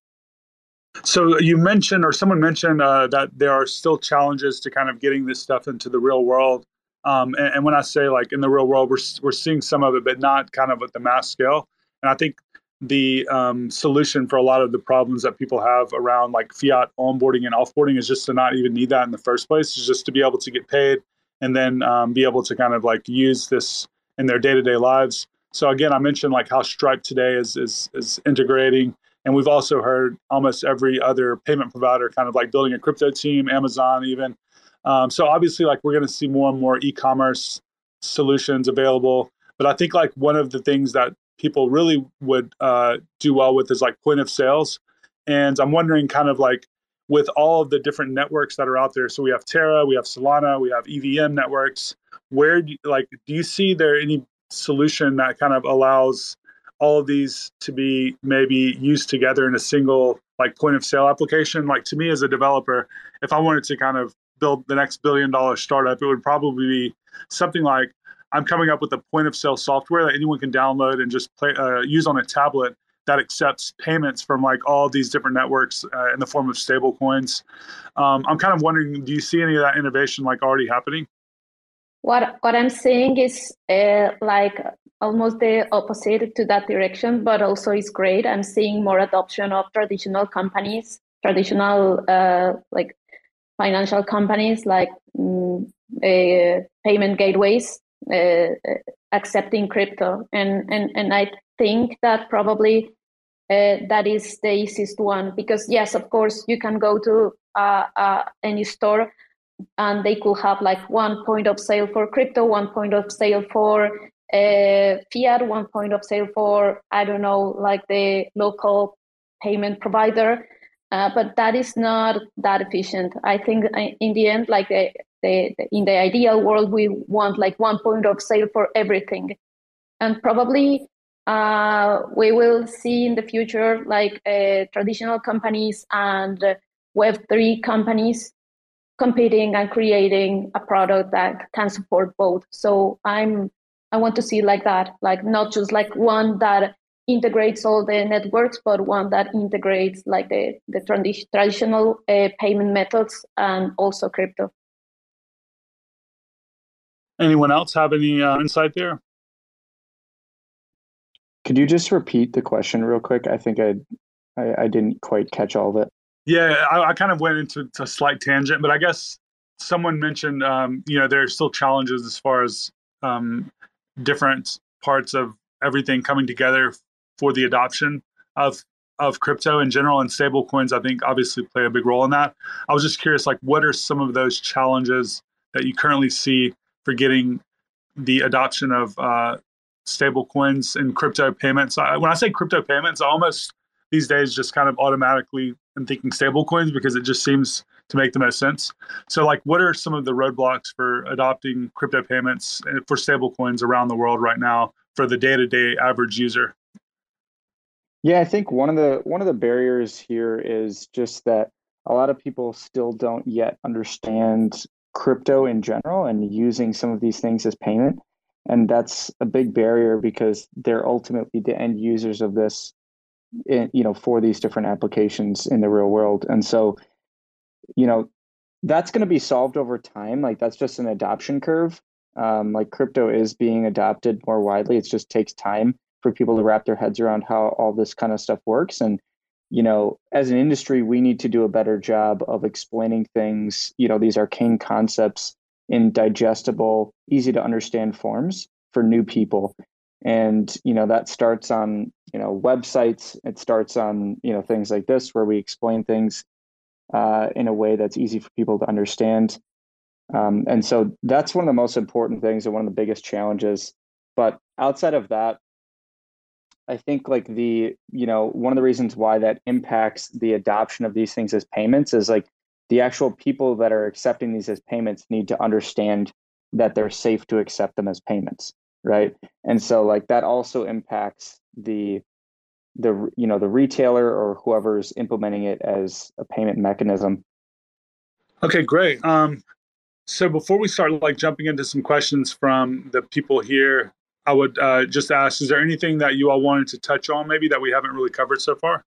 So you mentioned, or someone mentioned uh, that there are still challenges to kind of getting this stuff into the real world. Um, and, and when I say like in the real world, we're we're seeing some of it, but not kind of at the mass scale. And I think the um, solution for a lot of the problems that people have around like fiat onboarding and offboarding is just to not even need that in the first place. It's just to be able to get paid and then um, be able to kind of like use this in their day-to-day lives. So again, I mentioned like how Stripe today is is is integrating, and we've also heard almost every other payment provider kind of like building a crypto team, Amazon even. Um, so obviously, like we're going to see more and more e-commerce solutions available. But I think like one of the things that people really would uh, do well with is like point of sales. And I'm wondering kind of like with all of the different networks that are out there. So we have Terra, we have Solana, we have E V M networks. Where do you, like do you see there any solution that kind of allows all of these to be maybe used together in a single like point of sale application? Like to me as a developer, if I wanted to kind of build the next billion dollar startup, it would probably be something like I'm coming up with a point of sale software that anyone can download and just play, uh, use on a tablet that accepts payments from like all these different networks uh, in the form of stable coins. Um, I'm kind of wondering, do you see any of that innovation like already happening? What what I'm seeing is uh, like almost the opposite to that direction, but also is great. I'm seeing more adoption of traditional companies, traditional uh, like financial companies, like um, uh, payment gateways, uh, accepting crypto, and and and I think that probably uh, that is the easiest one, because yes, of course, you can go to uh, uh, any store and they could have like one point of sale for crypto, one point of sale for uh, fiat, one point of sale for, I don't know, like the local payment provider, uh, but that is not that efficient. I think in the end, like the, the, the in the ideal world, we want like one point of sale for everything, and probably uh, we will see in the future like uh, traditional companies and uh, Web three companies competing and creating a product that can support both. So I'm I want to see like that, like not just like one that integrates all the networks, but one that integrates like the the tradi- traditional uh, payment methods and also crypto. Anyone else have any uh, insight there? Could you just repeat the question real quick? I think I I, I didn't quite catch all of it. Yeah, I, I kind of went into a slight tangent, but I guess someone mentioned, um, you know, there are still challenges as far as um, different parts of everything coming together for the adoption of of crypto in general, and stable coins, I think, obviously play a big role in that. I was just curious, like, what are some of those challenges that you currently see for getting the adoption of uh, stable coins and crypto payments? I, when I say crypto payments, I almost these days just kind of automatically am thinking stable coins because it just seems to make the most sense. So like, what are some of the roadblocks for adopting crypto payments for stable coins around the world right now for the day-to-day average user? Yeah, I think one of the one of the barriers here is just that a lot of people still don't yet understand crypto in general and using some of these things as payment. And that's a big barrier because they're ultimately the end users of this, in, you know, for these different applications in the real world. And so, you know, that's going to be solved over time. Like that's just an adoption curve. Um, like crypto is being adopted more widely. It just takes time for people to wrap their heads around how all this kind of stuff works. And, you know, as an industry, we need to do a better job of explaining things, you know, these arcane concepts in digestible, easy to understand forms for new people. And, you know, that starts on, you know, websites. It starts on, you know, things like this where we explain things uh, in a way that's easy for people to understand. Um, and so that's one of the most important things and one of the biggest challenges. But outside of that, I think like the, you know, one of the reasons why that impacts the adoption of these things as payments is like the actual people that are accepting these as payments need to understand that they're safe to accept them as payments, right? And so like that also impacts the, the, you know, the retailer or whoever's implementing it as a payment mechanism. Okay, great. Um, so before we start like jumping into some questions from the people here, I would uh, just ask, is there anything that you all wanted to touch on maybe that we haven't really covered so far?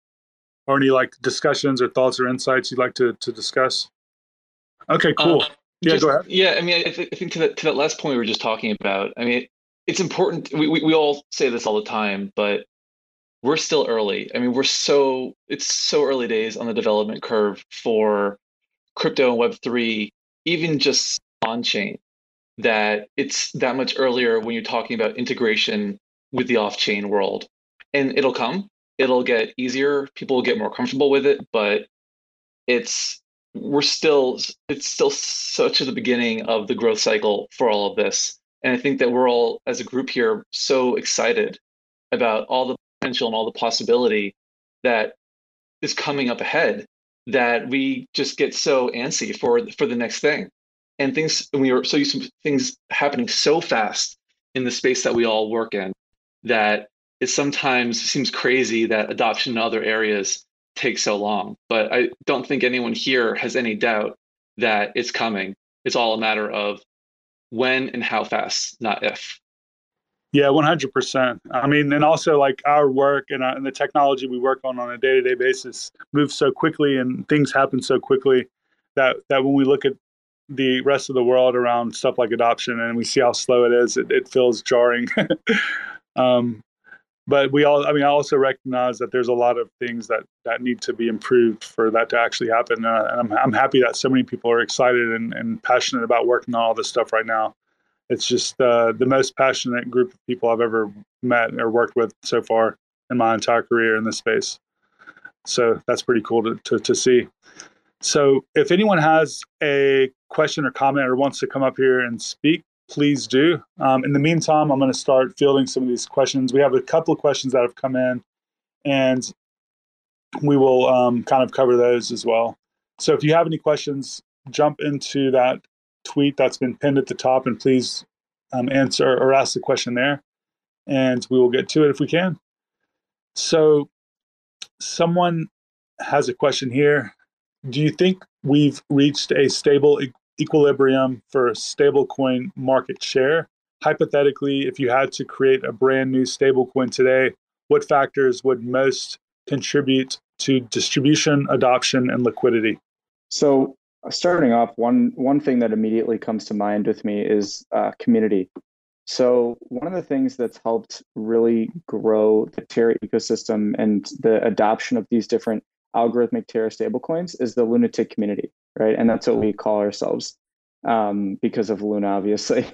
Or any like discussions or thoughts or insights you'd like to, to discuss? Okay, cool. Um, yeah, just, go ahead. Yeah, I mean, I, th- I think to that, to that last point we were just talking about, I mean, it's important. We, we, we all say this all the time, but we're still early. I mean, we're so, it's so early days on the development curve for crypto and Web three, even just on-chain, that it's that much earlier when you're talking about integration with the off-chain world. And it'll come, it'll get easier, people will get more comfortable with it, but it's, we're still, it's still such at the beginning of the growth cycle for all of this. And I think that we're all, as a group here, so excited about all the potential and all the possibility that is coming up ahead that we just get so antsy for for the next thing. And things, we are so used to things happening so fast in the space that we all work in that it sometimes seems crazy that adoption in other areas takes so long. But I don't think anyone here has any doubt that it's coming. It's all a matter of when and how fast, not if. Yeah, one hundred percent. I mean, and also like our work and, uh, and the technology we work on on a day-to-day basis moves so quickly and things happen so quickly that, that when we look at the rest of the world around stuff like adoption and we see how slow it is, it, it feels jarring. um, but we all, I mean, I also recognize that there's a lot of things that, that need to be improved for that to actually happen. Uh, and I'm, I'm happy that so many people are excited and, and passionate about working on all this stuff right now. It's just uh, the most passionate group of people I've ever met or worked with so far in my entire career in this space. So that's pretty cool to, to, to see. So if anyone has a question or comment or wants to come up here and speak, please do. Um, in the meantime, I'm going to start fielding some of these questions. We have a couple of questions that have come in. And we will um, kind of cover those as well. So if you have any questions, jump into that tweet that's been pinned at the top, and please um, answer or ask the question there, and we will get to it if we can. So someone has a question here. Do you think we've reached a stable e- equilibrium for stablecoin market share? Hypothetically, if you had to create a brand new stablecoin today, what factors would most contribute to distribution, adoption, and liquidity? So starting off, one one thing that immediately comes to mind with me is uh, community. So one of the things that's helped really grow the Terra ecosystem and the adoption of these different algorithmic Terra stablecoins is the lunatic community, right? And that's what we call ourselves um, because of Luna, obviously.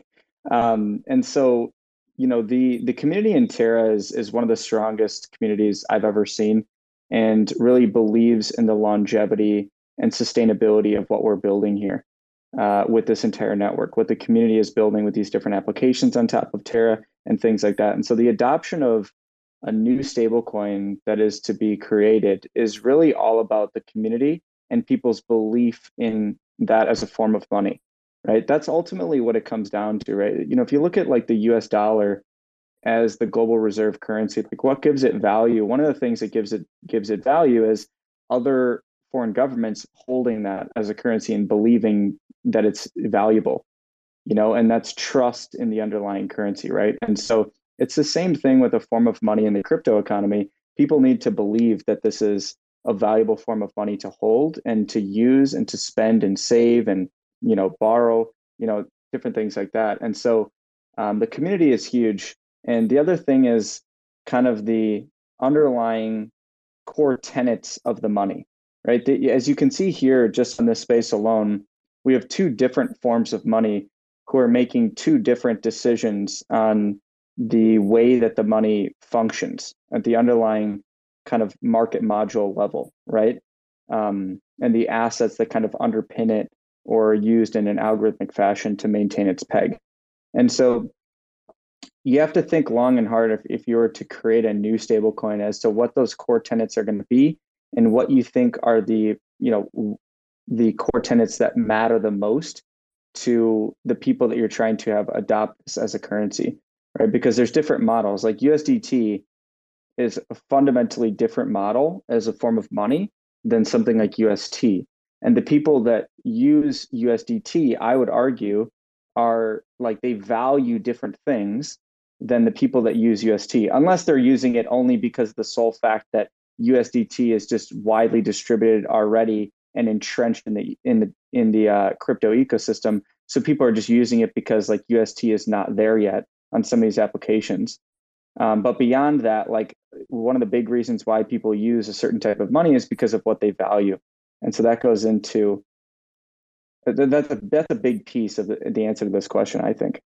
Um, and so, you know, the the community in Terra is is one of the strongest communities I've ever seen, and really believes in the longevity and sustainability of what we're building here uh, with this entire network, what the community is building with these different applications on top of Terra and things like that. And so the adoption of a new stablecoin that is to be created is really all about the community and people's belief in that as a form of money, right? That's ultimately what it comes down to, right? You know, if you look at like the U S dollar as the global reserve currency, like what gives it value? One of the things that gives it gives it value is other foreign governments holding that as a currency and believing that it's valuable, you know, and that's trust in the underlying currency, right? And so it's the same thing with a form of money in the crypto economy. People need to believe that this is a valuable form of money to hold and to use and to spend and save and, you know, borrow, you know, different things like that. And so um, the community is huge. And the other thing is kind of the underlying core tenets of the money, right? The, as you can see here, just in this space alone, we have two different forms of money who are making two different decisions on the way that the money functions at the underlying kind of market module level, right? Um, and the assets that kind of underpin it or are used in an algorithmic fashion to maintain its peg. And so you have to think long and hard if, if you were to create a new stablecoin as to what those core tenets are going to be and what you think are the, you know, the core tenets that matter the most to the people that you're trying to have adopt this as a currency, right? Because there's different models. Like U S D T is a fundamentally different model as a form of money than something like U S T. And the people that use U S D T, I would argue, are like they value different things than the people that use U S T, unless they're using it only because of the sole fact that U S D T is just widely distributed already and entrenched in the in the in the uh, crypto ecosystem. So people are just using it because like U S T is not there yet on some of these applications. Um, but beyond that, like one of the big reasons why people use a certain type of money is because of what they value. And so that goes into, that's a, that's a big piece of the, the answer to this question, I think.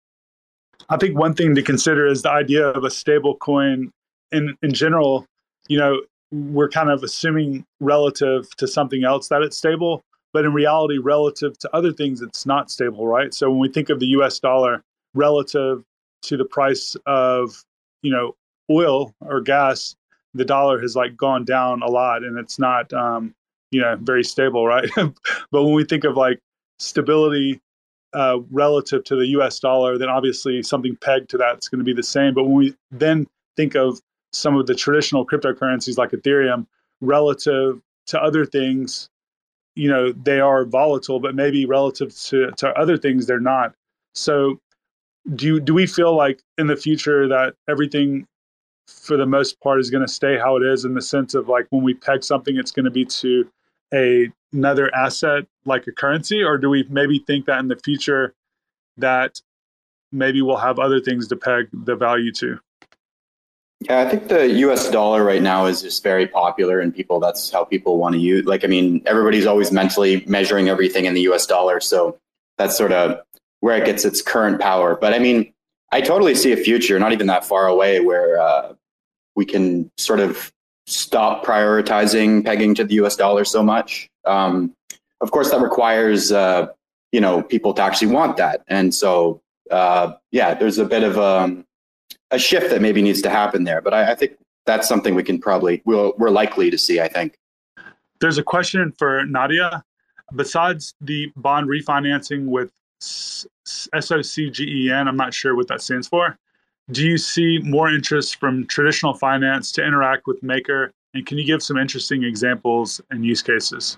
I think one thing to consider is the idea of a stable coin in, in general. You know, we're kind of assuming relative to something else that it's stable, but in reality, relative to other things, it's not stable, right? So when we think of the U S dollar relative to the price of, you know, oil or gas, the dollar has like gone down a lot and it's not, um, you know, very stable, right? But when we think of like stability uh, relative to the U S dollar, then obviously something pegged to that is going to be the same. But when we then think of some of the traditional cryptocurrencies like Ethereum relative to other things, you know, they are volatile, but maybe relative to, to other things, they're not. So do you, do we feel like in the future that everything for the most part is going to stay how it is, in the sense of like when we peg something, it's going to be to a, another asset like a currency? Or do we maybe think that in the future that maybe we'll have other things to peg the value to? Yeah, I think the U S dollar right now is just very popular and people, that's how people want to use. Like, I mean, everybody's always mentally measuring everything in the U S dollar. So that's sort of where it gets its current power. But I mean, I totally see a future, not even that far away, where uh, we can sort of stop prioritizing pegging to the U S dollar so much. Um, of course, that requires, uh, you know, people to actually want that. And so, uh, yeah, there's a bit of um, a shift that maybe needs to happen there. But I, I think that's something we can probably we'll, we're likely to see, I think. There's a question for Nadia. Besides the bond refinancing with S O C G E N, I'm not sure what that stands for. Do you see more interest from traditional finance to interact with Maker? And can you give some interesting examples and use cases?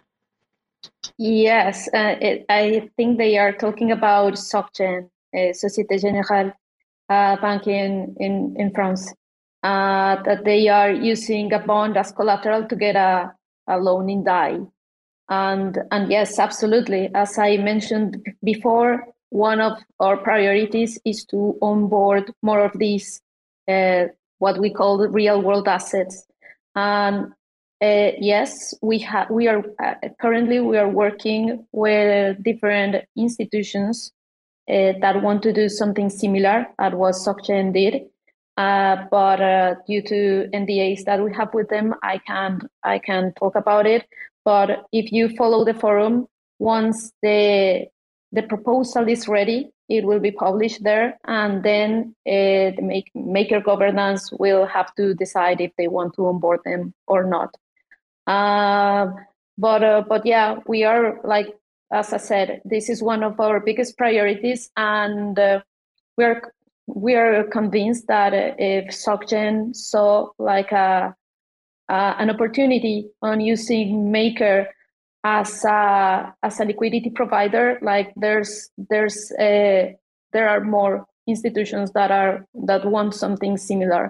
Yes, uh, it, I think they are talking about SocGen, uh, Société Générale uh, Bank in, in, in France, uh, that they are using a bond as collateral to get a, a loan in D A I. And, and yes, absolutely. As I mentioned before, one of our priorities is to onboard more of these, uh, what we call the real world assets. And uh, yes, we have. We are uh, currently we are working with different institutions uh, that want to do something similar at what SocGen did. Uh, but uh, due to N D As that we have with them, I can't I can talk about it. But if you follow the forum, once the the proposal is ready, it will be published there, and then uh, the make, Maker governance will have to decide if they want to onboard them or not. Uh, but uh, but yeah, we are, like as I said, this is one of our biggest priorities, and uh, we are we are convinced that uh, if SocGen saw like a Uh, an opportunity on using Maker as a as a liquidity provider, like there's there's a, there are more institutions that are that want something similar.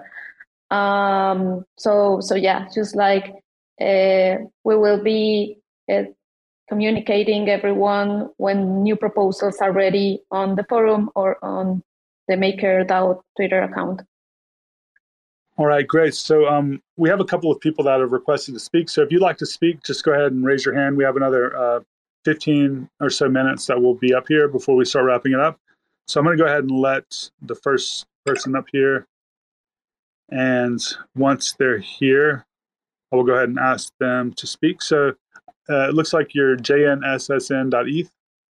Um, so so yeah, just like uh, we will be uh, communicating everyone when new proposals are ready on the forum or on the MakerDAO Twitter account. All right, great. So um, we have a couple of people that have requested to speak. So if you'd like to speak, just go ahead and raise your hand. We have another uh, fifteen or so minutes that will be up here before we start wrapping it up. So I'm going to go ahead and let the first person up here. And once they're here, I will go ahead and ask them to speak. So uh, it looks like you're J N S S N dot E T H.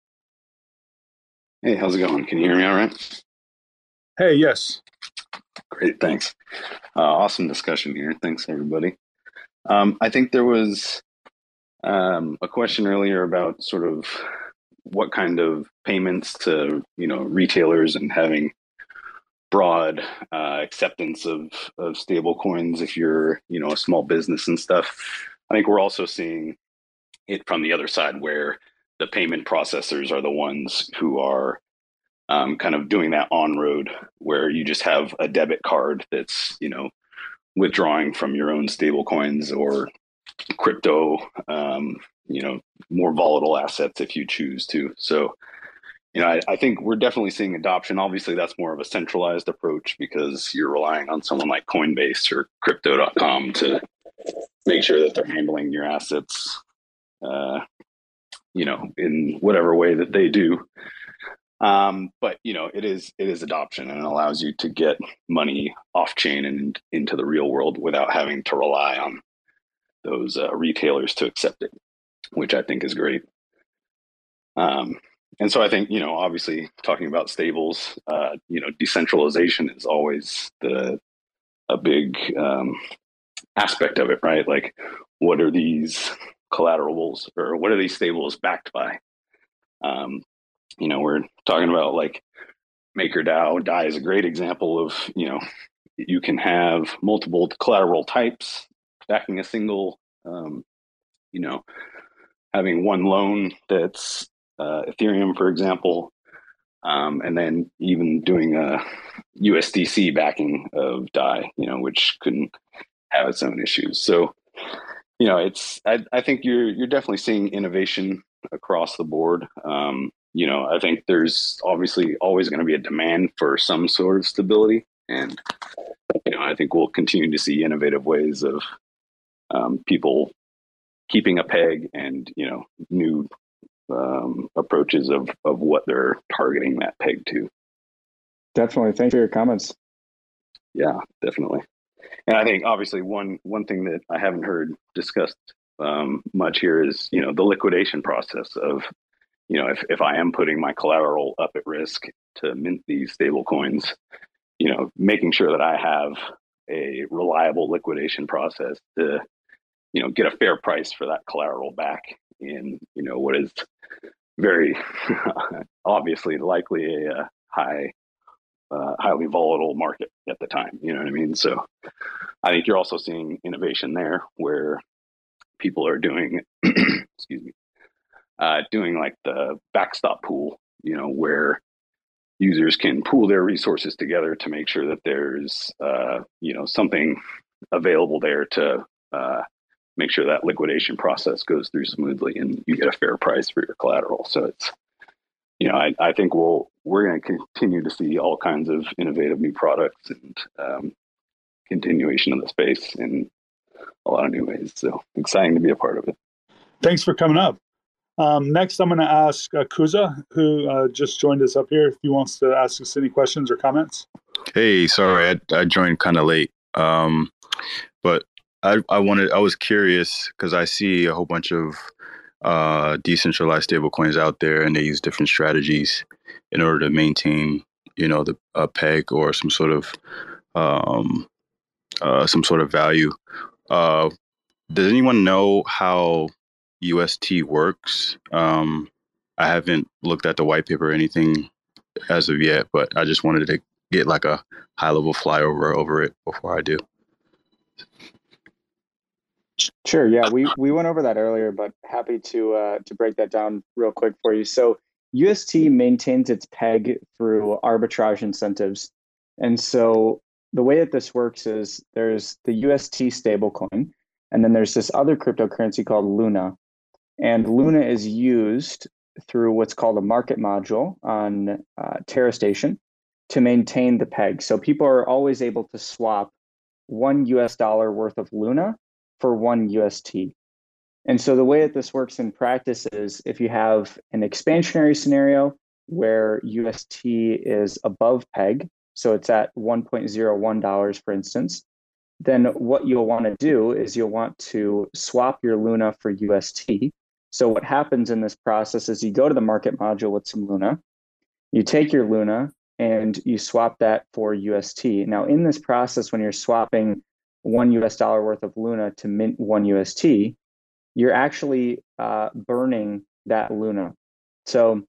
Hey, how's it going? Can you hear me all right? Hey, yes. Great, thanks. Uh, awesome discussion here. Thanks, everybody. Um, I think there was um, a question earlier about sort of what kind of payments to, you know, retailers and having broad uh, acceptance of, of stable coins if you're, you know, a small business and stuff. I think we're also seeing it from the other side where the payment processors are the ones who are Um, kind of doing that on road where you just have a debit card that's, you know, withdrawing from your own stable coins or crypto, um, you know, more volatile assets if you choose to. So, you know, I, I think we're definitely seeing adoption. Obviously, that's more of a centralized approach because you're relying on someone like Coinbase or crypto dot com to make sure that they're handling your assets, uh, you know, in whatever way that they do. Um, but you know, it is it is adoption, and it allows you to get money off chain and into the real world without having to rely on those uh, retailers to accept it, which I think is great. Um, and so I think, you know, obviously talking about stables, uh, you know, decentralization is always the a big um, aspect of it, right? Like, what are these collaterals or what are these stables backed by? Um, You know, we're talking about like MakerDAO. D A I is a great example of, you know, you can have multiple collateral types backing a single, um, you know, having one loan that's uh, Ethereum, for example, um, and then even doing a U S D C backing of D A I, you know, which couldn't have its own issues. So, you know, it's I, I think you're you're definitely seeing innovation across the board. Um, You know, I think there's obviously always going to be a demand for some sort of stability. And, you know, I think we'll continue to see innovative ways of um, people keeping a peg and, you know, new um, approaches of, of what they're targeting that peg to. Definitely. Thanks for your comments. Yeah, definitely. And I think obviously one one thing that I haven't heard discussed um, much here is, you know, the liquidation process of, you know, if, if I am putting my collateral up at risk to mint these stable coins, you know, making sure that I have a reliable liquidation process to, you know, get a fair price for that collateral back in, you know, what is very obviously likely a, a high, uh, highly volatile market at the time. You know what I mean? So I think you're also seeing innovation there where people are doing, excuse me, uh, doing like the backstop pool, you know, where users can pool their resources together to make sure that there's, uh, you know, something available there to uh, make sure that liquidation process goes through smoothly and you get a fair price for your collateral. So it's, you know, I, I think we'll, we're going to continue to see all kinds of innovative new products and um, continuation of the space in a lot of new ways. So exciting to be a part of it. Thanks for coming up. Um, next, I'm going to ask uh, Kuza, who uh, just joined us up here, if he wants to ask us any questions or comments. Hey, sorry, I, I joined kind of late, um, but I, I wanted, I was curious because I see a whole bunch of uh, decentralized stablecoins out there, and they use different strategies in order to maintain, you know, the a peg or some sort of um, uh, some sort of value. Uh, does anyone know how U S T works? Um, I haven't looked at the white paper or anything as of yet, but I just wanted to get like a high level flyover over it before I do. Sure. Yeah, we we went over that earlier, but happy to uh, to break that down real quick for you. So U S T maintains its peg through arbitrage incentives, and so the way that this works is there's the U S T stablecoin, and then there's this other cryptocurrency called Luna, and Luna is used through what's called a market module on uh, TerraStation to maintain the peg. So people are always able to swap one U S dollar worth of Luna for one U S T. And so the way that this works in practice is if you have an expansionary scenario where U S T is above peg, so it's at one point zero one dollars, for instance, then what you'll want to do is you'll want to swap your Luna for U S T. So what happens in this process is you go to the market module with some Luna, you take your Luna and you swap that for U S T. Now in this process, when you're swapping one U S dollar worth of Luna to mint one U S T, you're actually uh, burning that Luna. So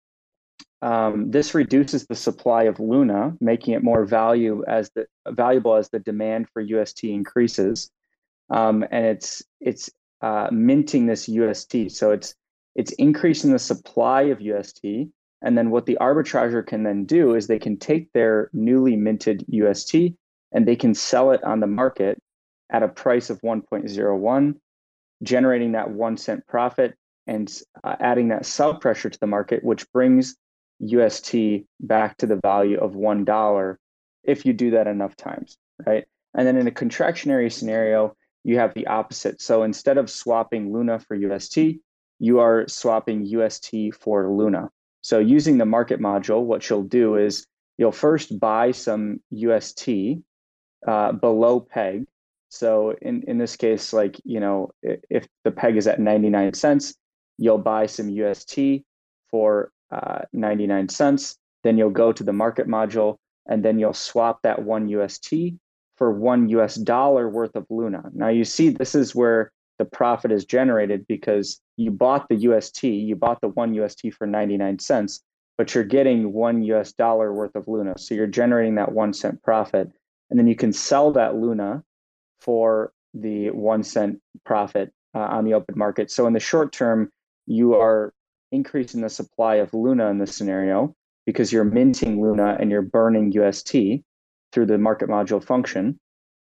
um, this reduces the supply of Luna, making it more value as the valuable as the demand for U S T increases, um, and it's it's uh, minting this U S T. So it's it's increasing the supply of U S T, and then what the arbitrager can then do is they can take their newly minted U S T and they can sell it on the market at a price of one point zero one, generating that one cent profit and uh, adding that sell pressure to the market, which brings U S T back to the value of one dollar if you do that enough times, right? And then in a contractionary scenario, you have the opposite. So instead of swapping Luna for U S T, you are swapping U S T for Luna. So using the market module, what you'll do is you'll first buy some U S T uh, below peg. So in, in this case, like, you know, if the peg is at ninety-nine cents, you'll buy some U S T for uh, ninety-nine cents. Then you'll go to the market module and then you'll swap that one U S T for one U S dollar worth of Luna. Now you see, this is where the profit is generated because you bought the U S T, you bought the one U S T for ninety-nine cents, but you're getting one U S dollar worth of Luna. So you're generating that one cent profit. And then you can sell that Luna for the one cent profit uh, on the open market. So in the short term, you are increasing the supply of Luna in this scenario because you're minting Luna and you're burning U S T through the market module function.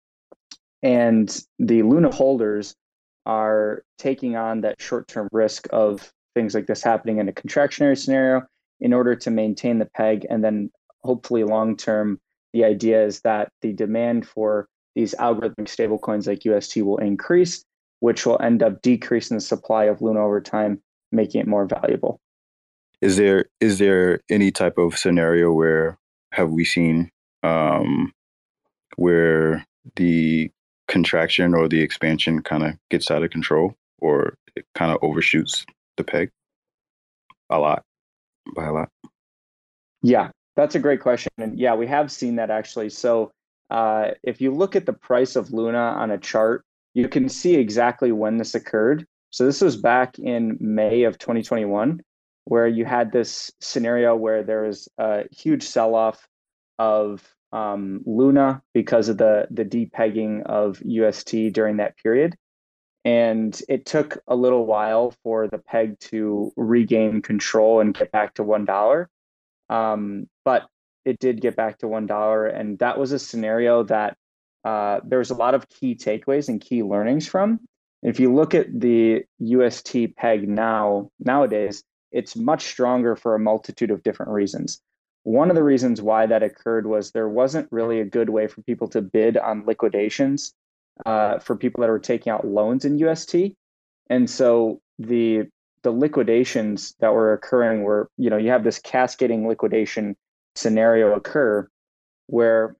And the Luna holders are taking on that short-term risk of things like this happening in a contractionary scenario in order to maintain the peg. And then hopefully long-term, the idea is that the demand for these algorithmic stablecoins like U S T will increase, which will end up decreasing the supply of Luna over time, making it more valuable. Is there is there any type of scenario where have we seen um, where the contraction or the expansion kind of gets out of control, or it kind of overshoots the peg a lot by a lot? Yeah, that's a great question. And yeah, we have seen that actually. So uh, if you look at the price of Luna on a chart, you can see exactly when this occurred. So this was back in May of twenty twenty-one, where you had this scenario where there was a huge sell-off of um, Luna because of the the depegging of U S T during that period. And it took a little while for the peg to regain control and get back to one dollar. Um, but it did get back to one dollar. And that was a scenario that uh, there's a lot of key takeaways and key learnings from. If you look at the U S T peg now, nowadays, it's much stronger for a multitude of different reasons. One of the reasons why that occurred was there wasn't really a good way for people to bid on liquidations uh, for people that were taking out loans in U S T. And so the the liquidations that were occurring were, you know, you have this cascading liquidation scenario occur where,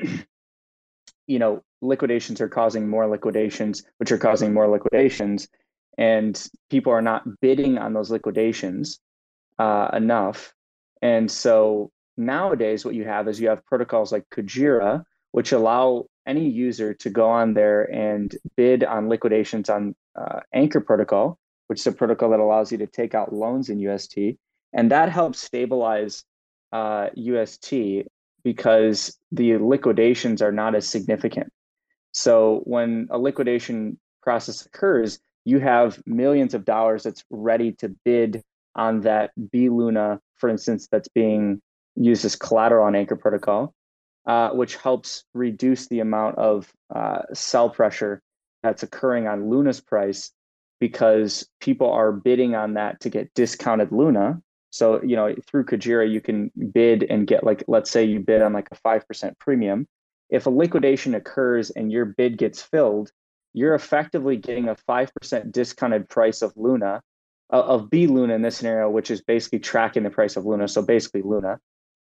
you know, liquidations are causing more liquidations, which are causing more liquidations, and people are not bidding on those liquidations uh, enough. And so nowadays what you have is you have protocols like Kujira, which allow any user to go on there and bid on liquidations on uh, Anchor Protocol, which is a protocol that allows you to take out loans in U S T. And that helps stabilize uh, U S T because the liquidations are not as significant. So when a liquidation process occurs, you have millions of dollars that's ready to bid on that B Luna, for instance, that's being used as collateral on Anchor Protocol, uh, which helps reduce the amount of uh, sell pressure that's occurring on Luna's price because people are bidding on that to get discounted Luna. So, you know, through Kujira, you can bid and get, like, let's say you bid on like a five percent premium. If a liquidation occurs and your bid gets filled, you're effectively getting a five percent discounted price of Luna, uh, of B Luna in this scenario, which is basically tracking the price of Luna. So basically Luna.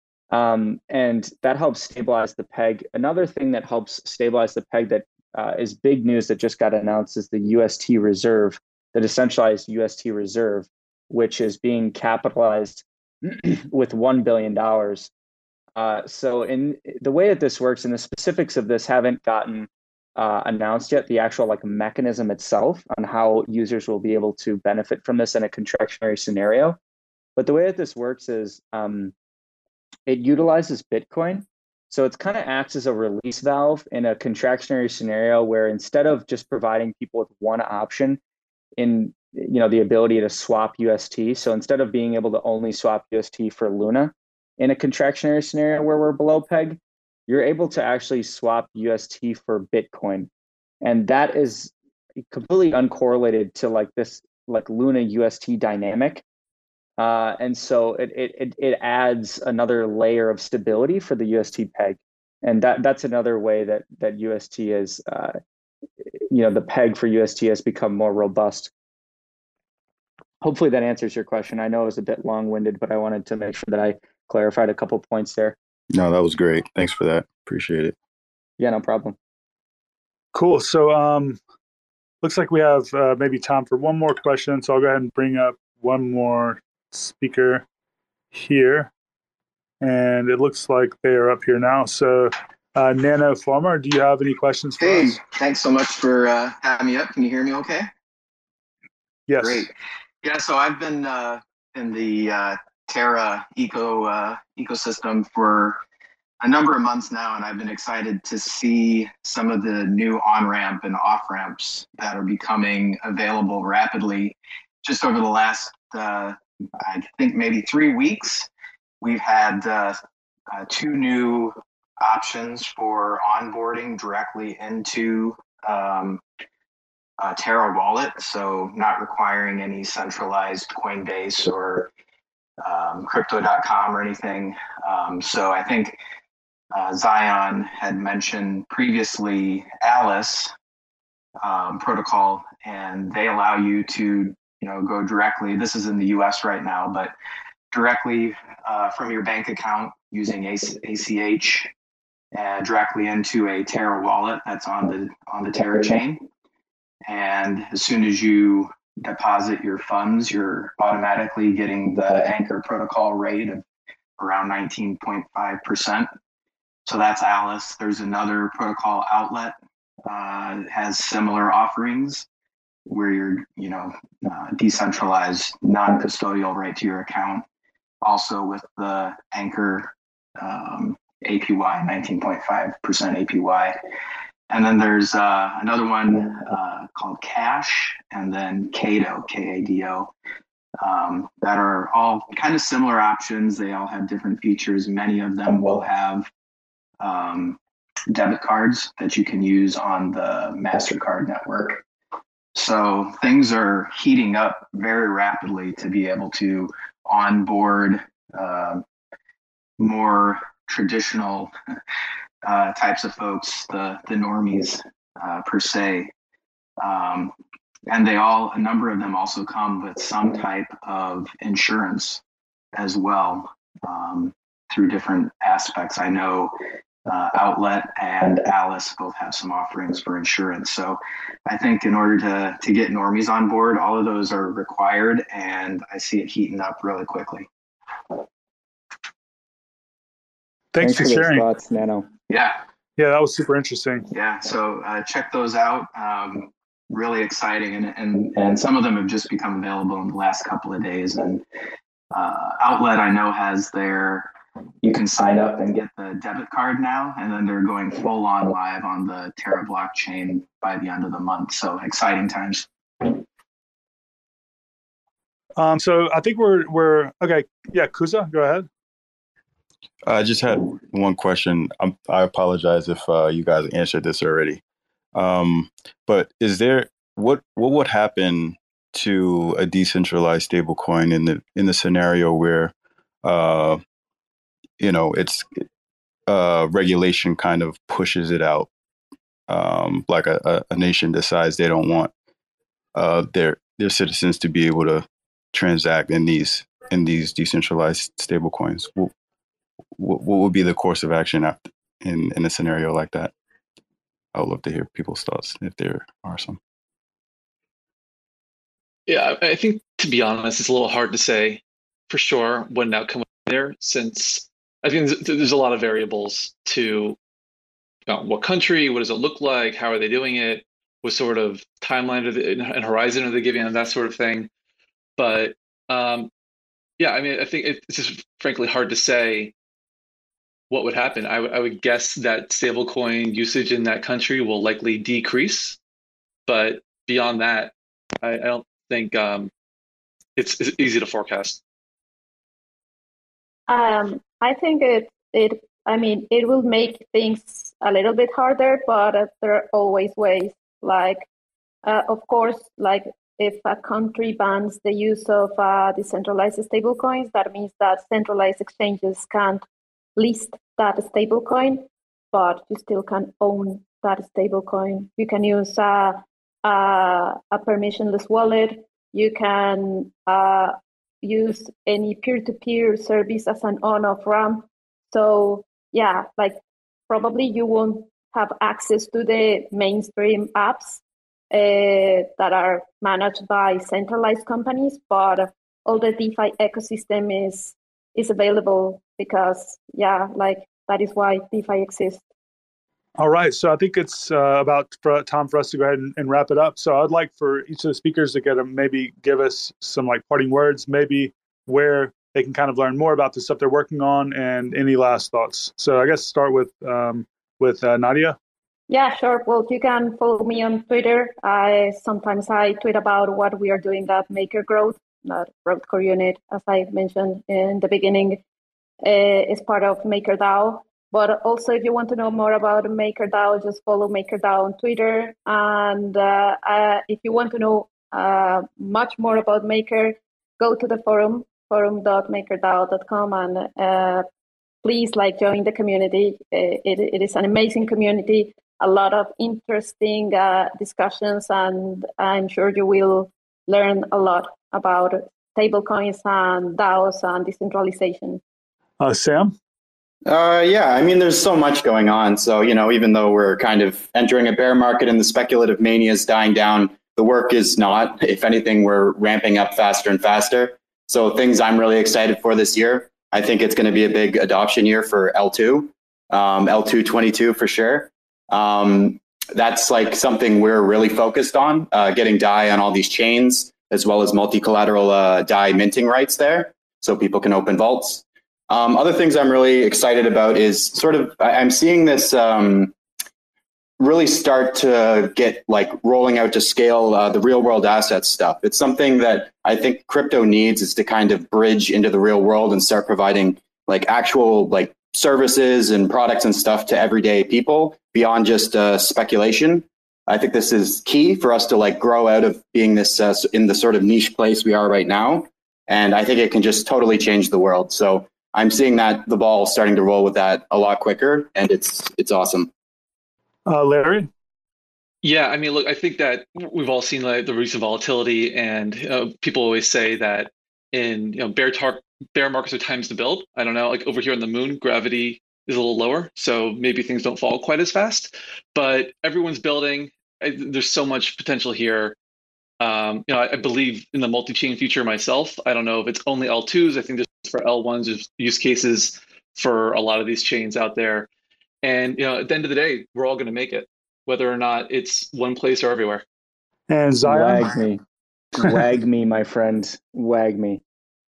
Um, and that helps stabilize the peg. Another thing that helps stabilize the peg that uh, is big news that just got announced is the U S T reserve, the decentralized U S T reserve, which is being capitalized with one billion dollars. Uh, so in the way that this works, and the specifics of this haven't gotten uh, announced yet, the actual like mechanism itself on how users will be able to benefit from this in a contractionary scenario. But the way that this works is um, it utilizes Bitcoin. So it's kind of acts as a release valve in a contractionary scenario where instead of just providing people with one option in, you know, the ability to swap U S T. So instead of being able to only swap U S T for Luna, in a contractionary scenario where we're below peg, you're able to actually swap U S T for Bitcoin. And that is completely uncorrelated to like this, like Luna U S T dynamic. Uh, and so it, it, it adds another layer of stability for the U S T peg. And that that's another way that, that U S T is, uh, you know, the peg for U S T has become more robust. Hopefully that answers your question. I know it was a bit long-winded, but I wanted to make sure that I clarified a couple points there. No, that was great. Thanks for that. Appreciate it. Yeah, no problem. Cool. So um, looks like we have uh, maybe time for one more question. So I'll go ahead and bring up one more speaker here. And it looks like they are up here now. So uh, Nano Farmer, do you have any questions for hey, us? Hey, thanks so much for uh, having me up. Can you hear me okay? Yes. Great. Yeah, so I've been uh, in the uh, Terra eco uh, ecosystem for a number of months now, and I've been excited to see some of the new on-ramp and off-ramps that are becoming available rapidly. Just over the last, uh, I think maybe three weeks, we've had uh, uh, two new options for onboarding directly into um, Uh, Terra wallet, so not requiring any centralized Coinbase or um, crypto dot com or anything. Um, so I think uh, Zion had mentioned previously Alice um, protocol, and they allow you to, you know, go directly. This is in the U S right now, but directly uh, from your bank account using A C H uh, directly into a Terra wallet that's on the on the Terra chain. And as soon as you deposit your funds, you're automatically getting the Anchor Protocol rate of around nineteen point five percent. So that's Alice. There's another protocol, Outlet, uh, has similar offerings where you're, you know, uh, decentralized, non-custodial right to your account. Also with the Anchor um, A P Y, nineteen point five percent A P Y. And then there's uh, another one uh, called Cash, and then Kado, K A D O, um, that are all kind of similar options. They all have different features. Many of them will have um, debit cards that you can use on the MasterCard network. So things are heating up very rapidly to be able to onboard uh, more traditional uh, types of folks, the the normies uh, per se, um, and they all a number of them also come with some type of insurance as well um, through different aspects. I know uh, Outlet and Alice both have some offerings for insurance. So I think in order to to get normies on board, all of those are required, and I see it heating up really quickly. Thanks, Thanks for, for sharing. Thoughts, Nano. Yeah. Yeah, that was super interesting. Yeah, so uh, check those out. Um, really exciting, and, and and some of them have just become available in the last couple of days. And uh, Outlet, I know, has their, you can sign up and get the debit card now, and then they're going full on live on the Terra blockchain by the end of the month. So exciting times. Um, so I think we're we're okay. Yeah, Kuza, go ahead. I just had one question. I'm, I apologize if uh, you guys answered this already. Um, but is there what what would happen to a decentralized stablecoin in the in the scenario where uh, you know it's uh, regulation kind of pushes it out, um, like a, a nation decides they don't want uh, their their citizens to be able to transact in these in these decentralized stablecoins? What, what would be the course of action after, in in a scenario like that? I would love to hear people's thoughts if there are some. Yeah, I think, to be honest, it's a little hard to say for sure what an outcome would be there, since I think there's, there's a lot of variables to, you know, what country, what does it look like, how are they doing it, what sort of timeline are they, and horizon are they giving, and that sort of thing. But um, yeah, I mean, I think it's just frankly hard to say what would happen. I, w- I would guess that stablecoin usage in that country will likely decrease, but beyond that, I, I don't think um, it's, it's easy to forecast. Um, I think it it. I mean, it will make things a little bit harder, but uh, there are always ways. Like, uh, of course, like if a country bans the use of uh, decentralized stablecoins, that means that centralized exchanges can't list that stablecoin, but you still can own that stablecoin. You can use uh, uh, a permissionless wallet. You can uh, use any peer-to-peer service as an on-off ramp. So yeah, like probably you won't have access to the mainstream apps uh, that are managed by centralized companies, but all the DeFi ecosystem is is available because, yeah, like that is why DeFi exists. All right, so I think it's uh, about for, time for us to go ahead and, and wrap it up. So I'd like for each of the speakers to get a, maybe give us some like parting words, maybe where they can kind of learn more about the stuff they're working on, and any last thoughts. So I guess start with um, with uh, Nadia. Yeah, sure. Well, you can follow me on Twitter. I sometimes I tweet about what we are doing at Maker Growth, not Growth Core Unit, as I mentioned in the beginning, uh, is part of MakerDAO. But also, if you want to know more about MakerDAO, just follow MakerDAO on Twitter. And uh, uh, if you want to know uh, much more about Maker, go to the forum, forum dot maker dao dot com, and uh, please like join the community. It, it is an amazing community, a lot of interesting uh, discussions, and I'm sure you will learn a lot about stablecoins and DAOs and decentralization. Uh, Sam? Uh, yeah, I mean, there's so much going on. So, you know, even though we're kind of entering a bear market and the speculative mania is dying down, the work is not. If anything, we're ramping up faster and faster. So things I'm really excited for this year, I think it's going to be a big adoption year for L two. um, L two twenty-two for sure. Um, that's like something we're really focused on, uh, getting D A I on all these chains, as well as multi-collateral uh, D A I minting rights there, so people can open vaults. Um, other things I'm really excited about is sort of, I'm seeing this um, really start to get like rolling out to scale uh, the real world assets stuff. It's something that I think crypto needs, is to kind of bridge into the real world and start providing like actual like services and products and stuff to everyday people beyond just uh, speculation. I think this is key for us to like grow out of being this uh, in the sort of niche place we are right now. And I think it can just totally change the world. So I'm seeing that the ball starting to roll with that a lot quicker, and it's it's awesome. Uh, Larry? Yeah, I mean, look, I think that we've all seen like the recent volatility, and uh, people always say that in you know bear tar- bear markets are times to build. I don't know, like over here on the moon, gravity is a little lower, so maybe things don't fall quite as fast. But everyone's building. I, there's so much potential here. Um, you know, I, I believe in the multi-chain future myself. I don't know if it's only L twos. I think there's for L ones, there's use cases for a lot of these chains out there. And you know, at the end of the day, we're all going to make it, whether or not it's one place or everywhere. And Zion? Wag me. Wag me, my friend. Wag me.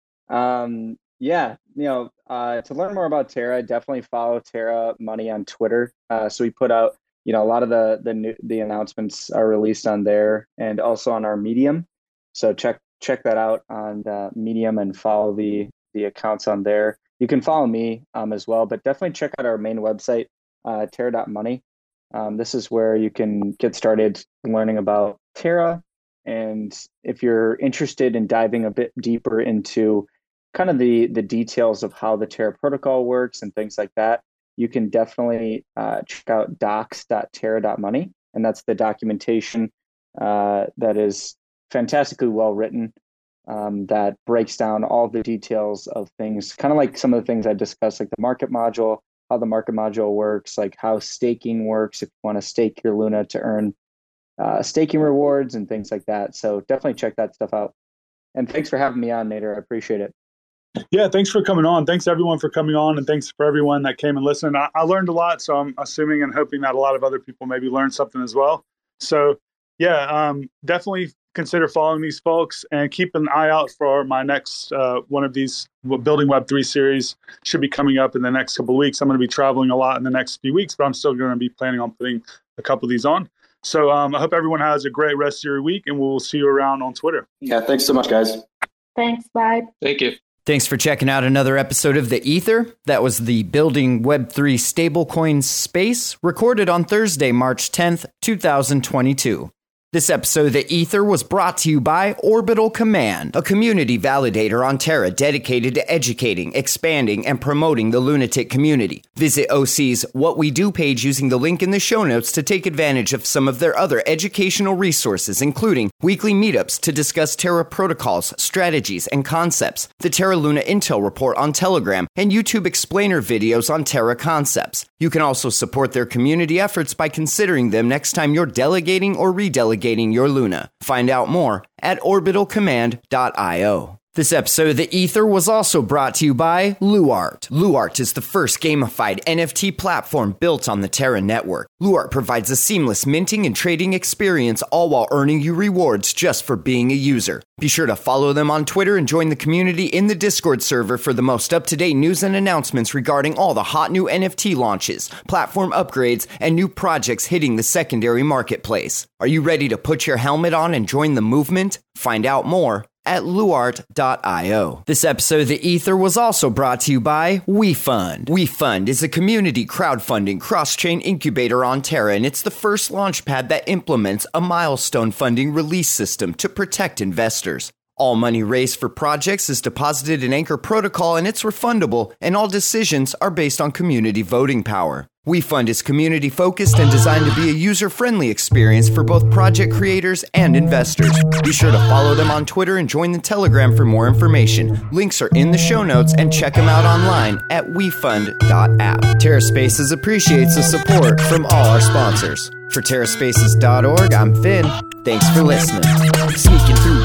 Um, yeah, you know, uh, to learn more about Terra, definitely follow Terra Money on Twitter. Uh, so we put out, you know, a lot of the the new, the announcements are released on there, and also on our Medium. So check check that out on the Medium and follow the the accounts on there. You can follow me um, as well, but definitely check out our main website, uh, terra dot money. Um, this is where you can get started learning about Terra. And if you're interested in diving a bit deeper into kind of the, the details of how the Terra protocol works and things like that, you can definitely uh, check out docs dot terra dot money. And that's the documentation uh, that is fantastically well written, um, that breaks down all the details of things, kind of like some of the things I discussed, like the market module, how the market module works, like how staking works, if you want to stake your Luna to earn uh, staking rewards and things like that. So definitely check that stuff out. And thanks for having me on, Nader. I appreciate it. Yeah, thanks for coming on. Thanks everyone for coming on, and thanks for everyone that came and listened. I, I learned a lot, so I'm assuming and hoping that a lot of other people maybe learned something as well. So yeah, um, definitely consider following these folks, and keep an eye out for my next uh, one of these Building Web three series. Should be coming up in the next couple of weeks. I'm going to be traveling a lot in the next few weeks, but I'm still going to be planning on putting a couple of these on. So um, I hope everyone has a great rest of your week, and we'll see you around on Twitter. Yeah, thanks so much, guys. Thanks, bye. Thank you. Thanks for checking out another episode of The Ether. That was the Building Web three Stablecoins Space, recorded on Thursday, March tenth, twenty twenty-two. This episode of The Ether was brought to you by Orbital Command, a community validator on Terra dedicated to educating, expanding, and promoting the lunatic community. Visit O C's What We Do page using the link in the show notes to take advantage of some of their other educational resources, including weekly meetups to discuss Terra protocols, strategies, and concepts, the Terra Luna Intel Report on Telegram, and YouTube explainer videos on Terra concepts. You can also support their community efforts by considering them next time you're delegating or redelegating your Luna. Find out more at orbital command dot io. This episode of The Ether was also brought to you by Luart. Luart is the first gamified N F T platform built on the Terra network. Luart provides a seamless minting and trading experience, all while earning you rewards just for being a user. Be sure to follow them on Twitter and join the community in the Discord server for the most up-to-date news and announcements regarding all the hot new N F T launches, platform upgrades, and new projects hitting the secondary marketplace. Are you ready to put your helmet on and join the movement? Find out more at luart dot io. This episode of The Ether was also brought to you by WeFund. WeFund is a community crowdfunding cross-chain incubator on Terra, and it's the first launchpad that implements a milestone funding release system to protect investors. All money raised for projects is deposited in Anchor Protocol, and it's refundable, and all decisions are based on community voting power. WeFund is community-focused and designed to be a user-friendly experience for both project creators and investors. Be sure to follow them on Twitter and join the Telegram for more information. Links are in the show notes, and check them out online at wefund dot app. TerraSpaces appreciates the support from all our sponsors. For terra spaces dot org, I'm Finn. Thanks for listening. Sneaking through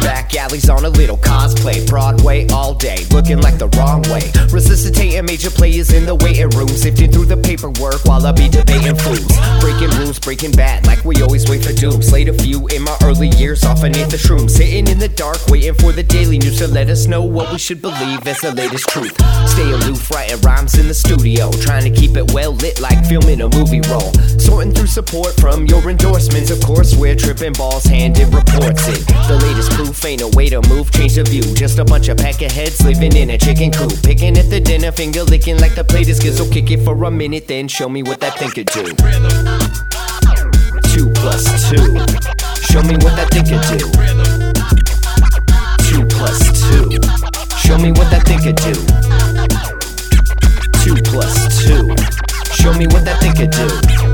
back alleys on a little cosplay. Broadway all day, looking like the wrong way. Resuscitating major players in the waiting room, sifting through the paperwork while I be debating fools. Breaking rules, breaking bad, like we always wait for doom. Slayed a few in my early years, off beneath the shrooms. Sitting in the dark, waiting for the daily news to let us know what we should believe as the latest truth. Stay aloof, writing rhymes in the studio, trying to keep it well lit like filming a movie roll. Sorting through support from your endorsements, of course we're tripping balls, handed reports it. The latest proof ain't a way to move, change the view. Just a bunch of peckerheads living in a chicken coop, picking at the dinner, finger licking like the plate is good. So kick it for a minute, then show me what that thing could do. Two plus two, show me what that thing could do. Two plus two, show me what that thing could do. Two plus two, show me what that thing could do.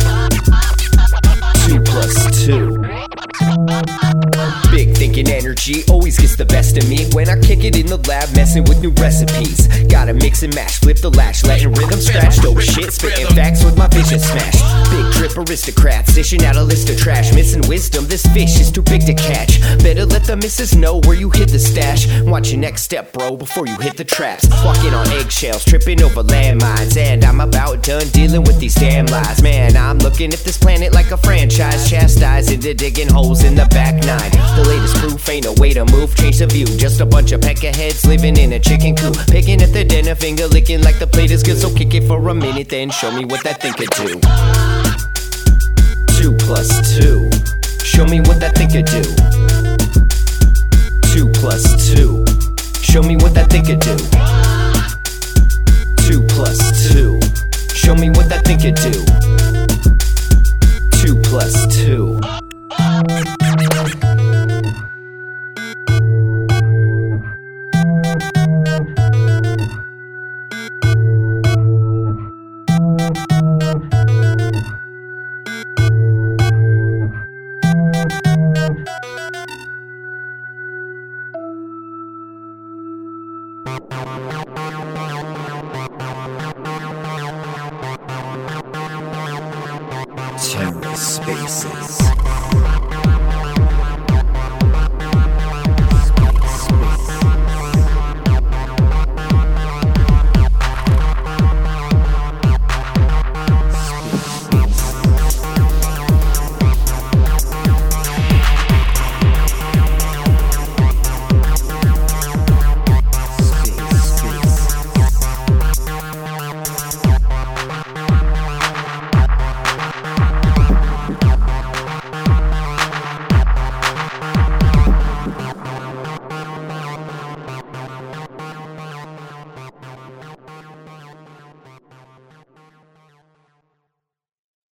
Two plus two. Big thinking energy always gets the best of me when I kick it in the lab, messing with new recipes. Gotta mix and match, flip the latch, letting rhythm scratch. Dope shit, spitting facts with my vision smashed. Big trip aristocrats, dishing out a list of trash. Missing wisdom, this fish is too big to catch. Better let the missus know where you hid the stash. Watch your next step, bro, before you hit the traps. Walking on eggshells, tripping over landmines. And I'm about done dealing with these damn lies. Man, I'm looking at this planet like a franchise, chastised into digging holes in the back nine. The latest proof ain't a way to move, change the view. Just a bunch of peckerheads living in a chicken coop, picking at the dinner, finger licking like the plate is good. So kick it for a minute, then show me what that thing could do. Two plus two, show me what that thing could do. Two plus two, show me what that thing could do. Two plus two, show me what that thing could do. Two plus two. TerraSpaces.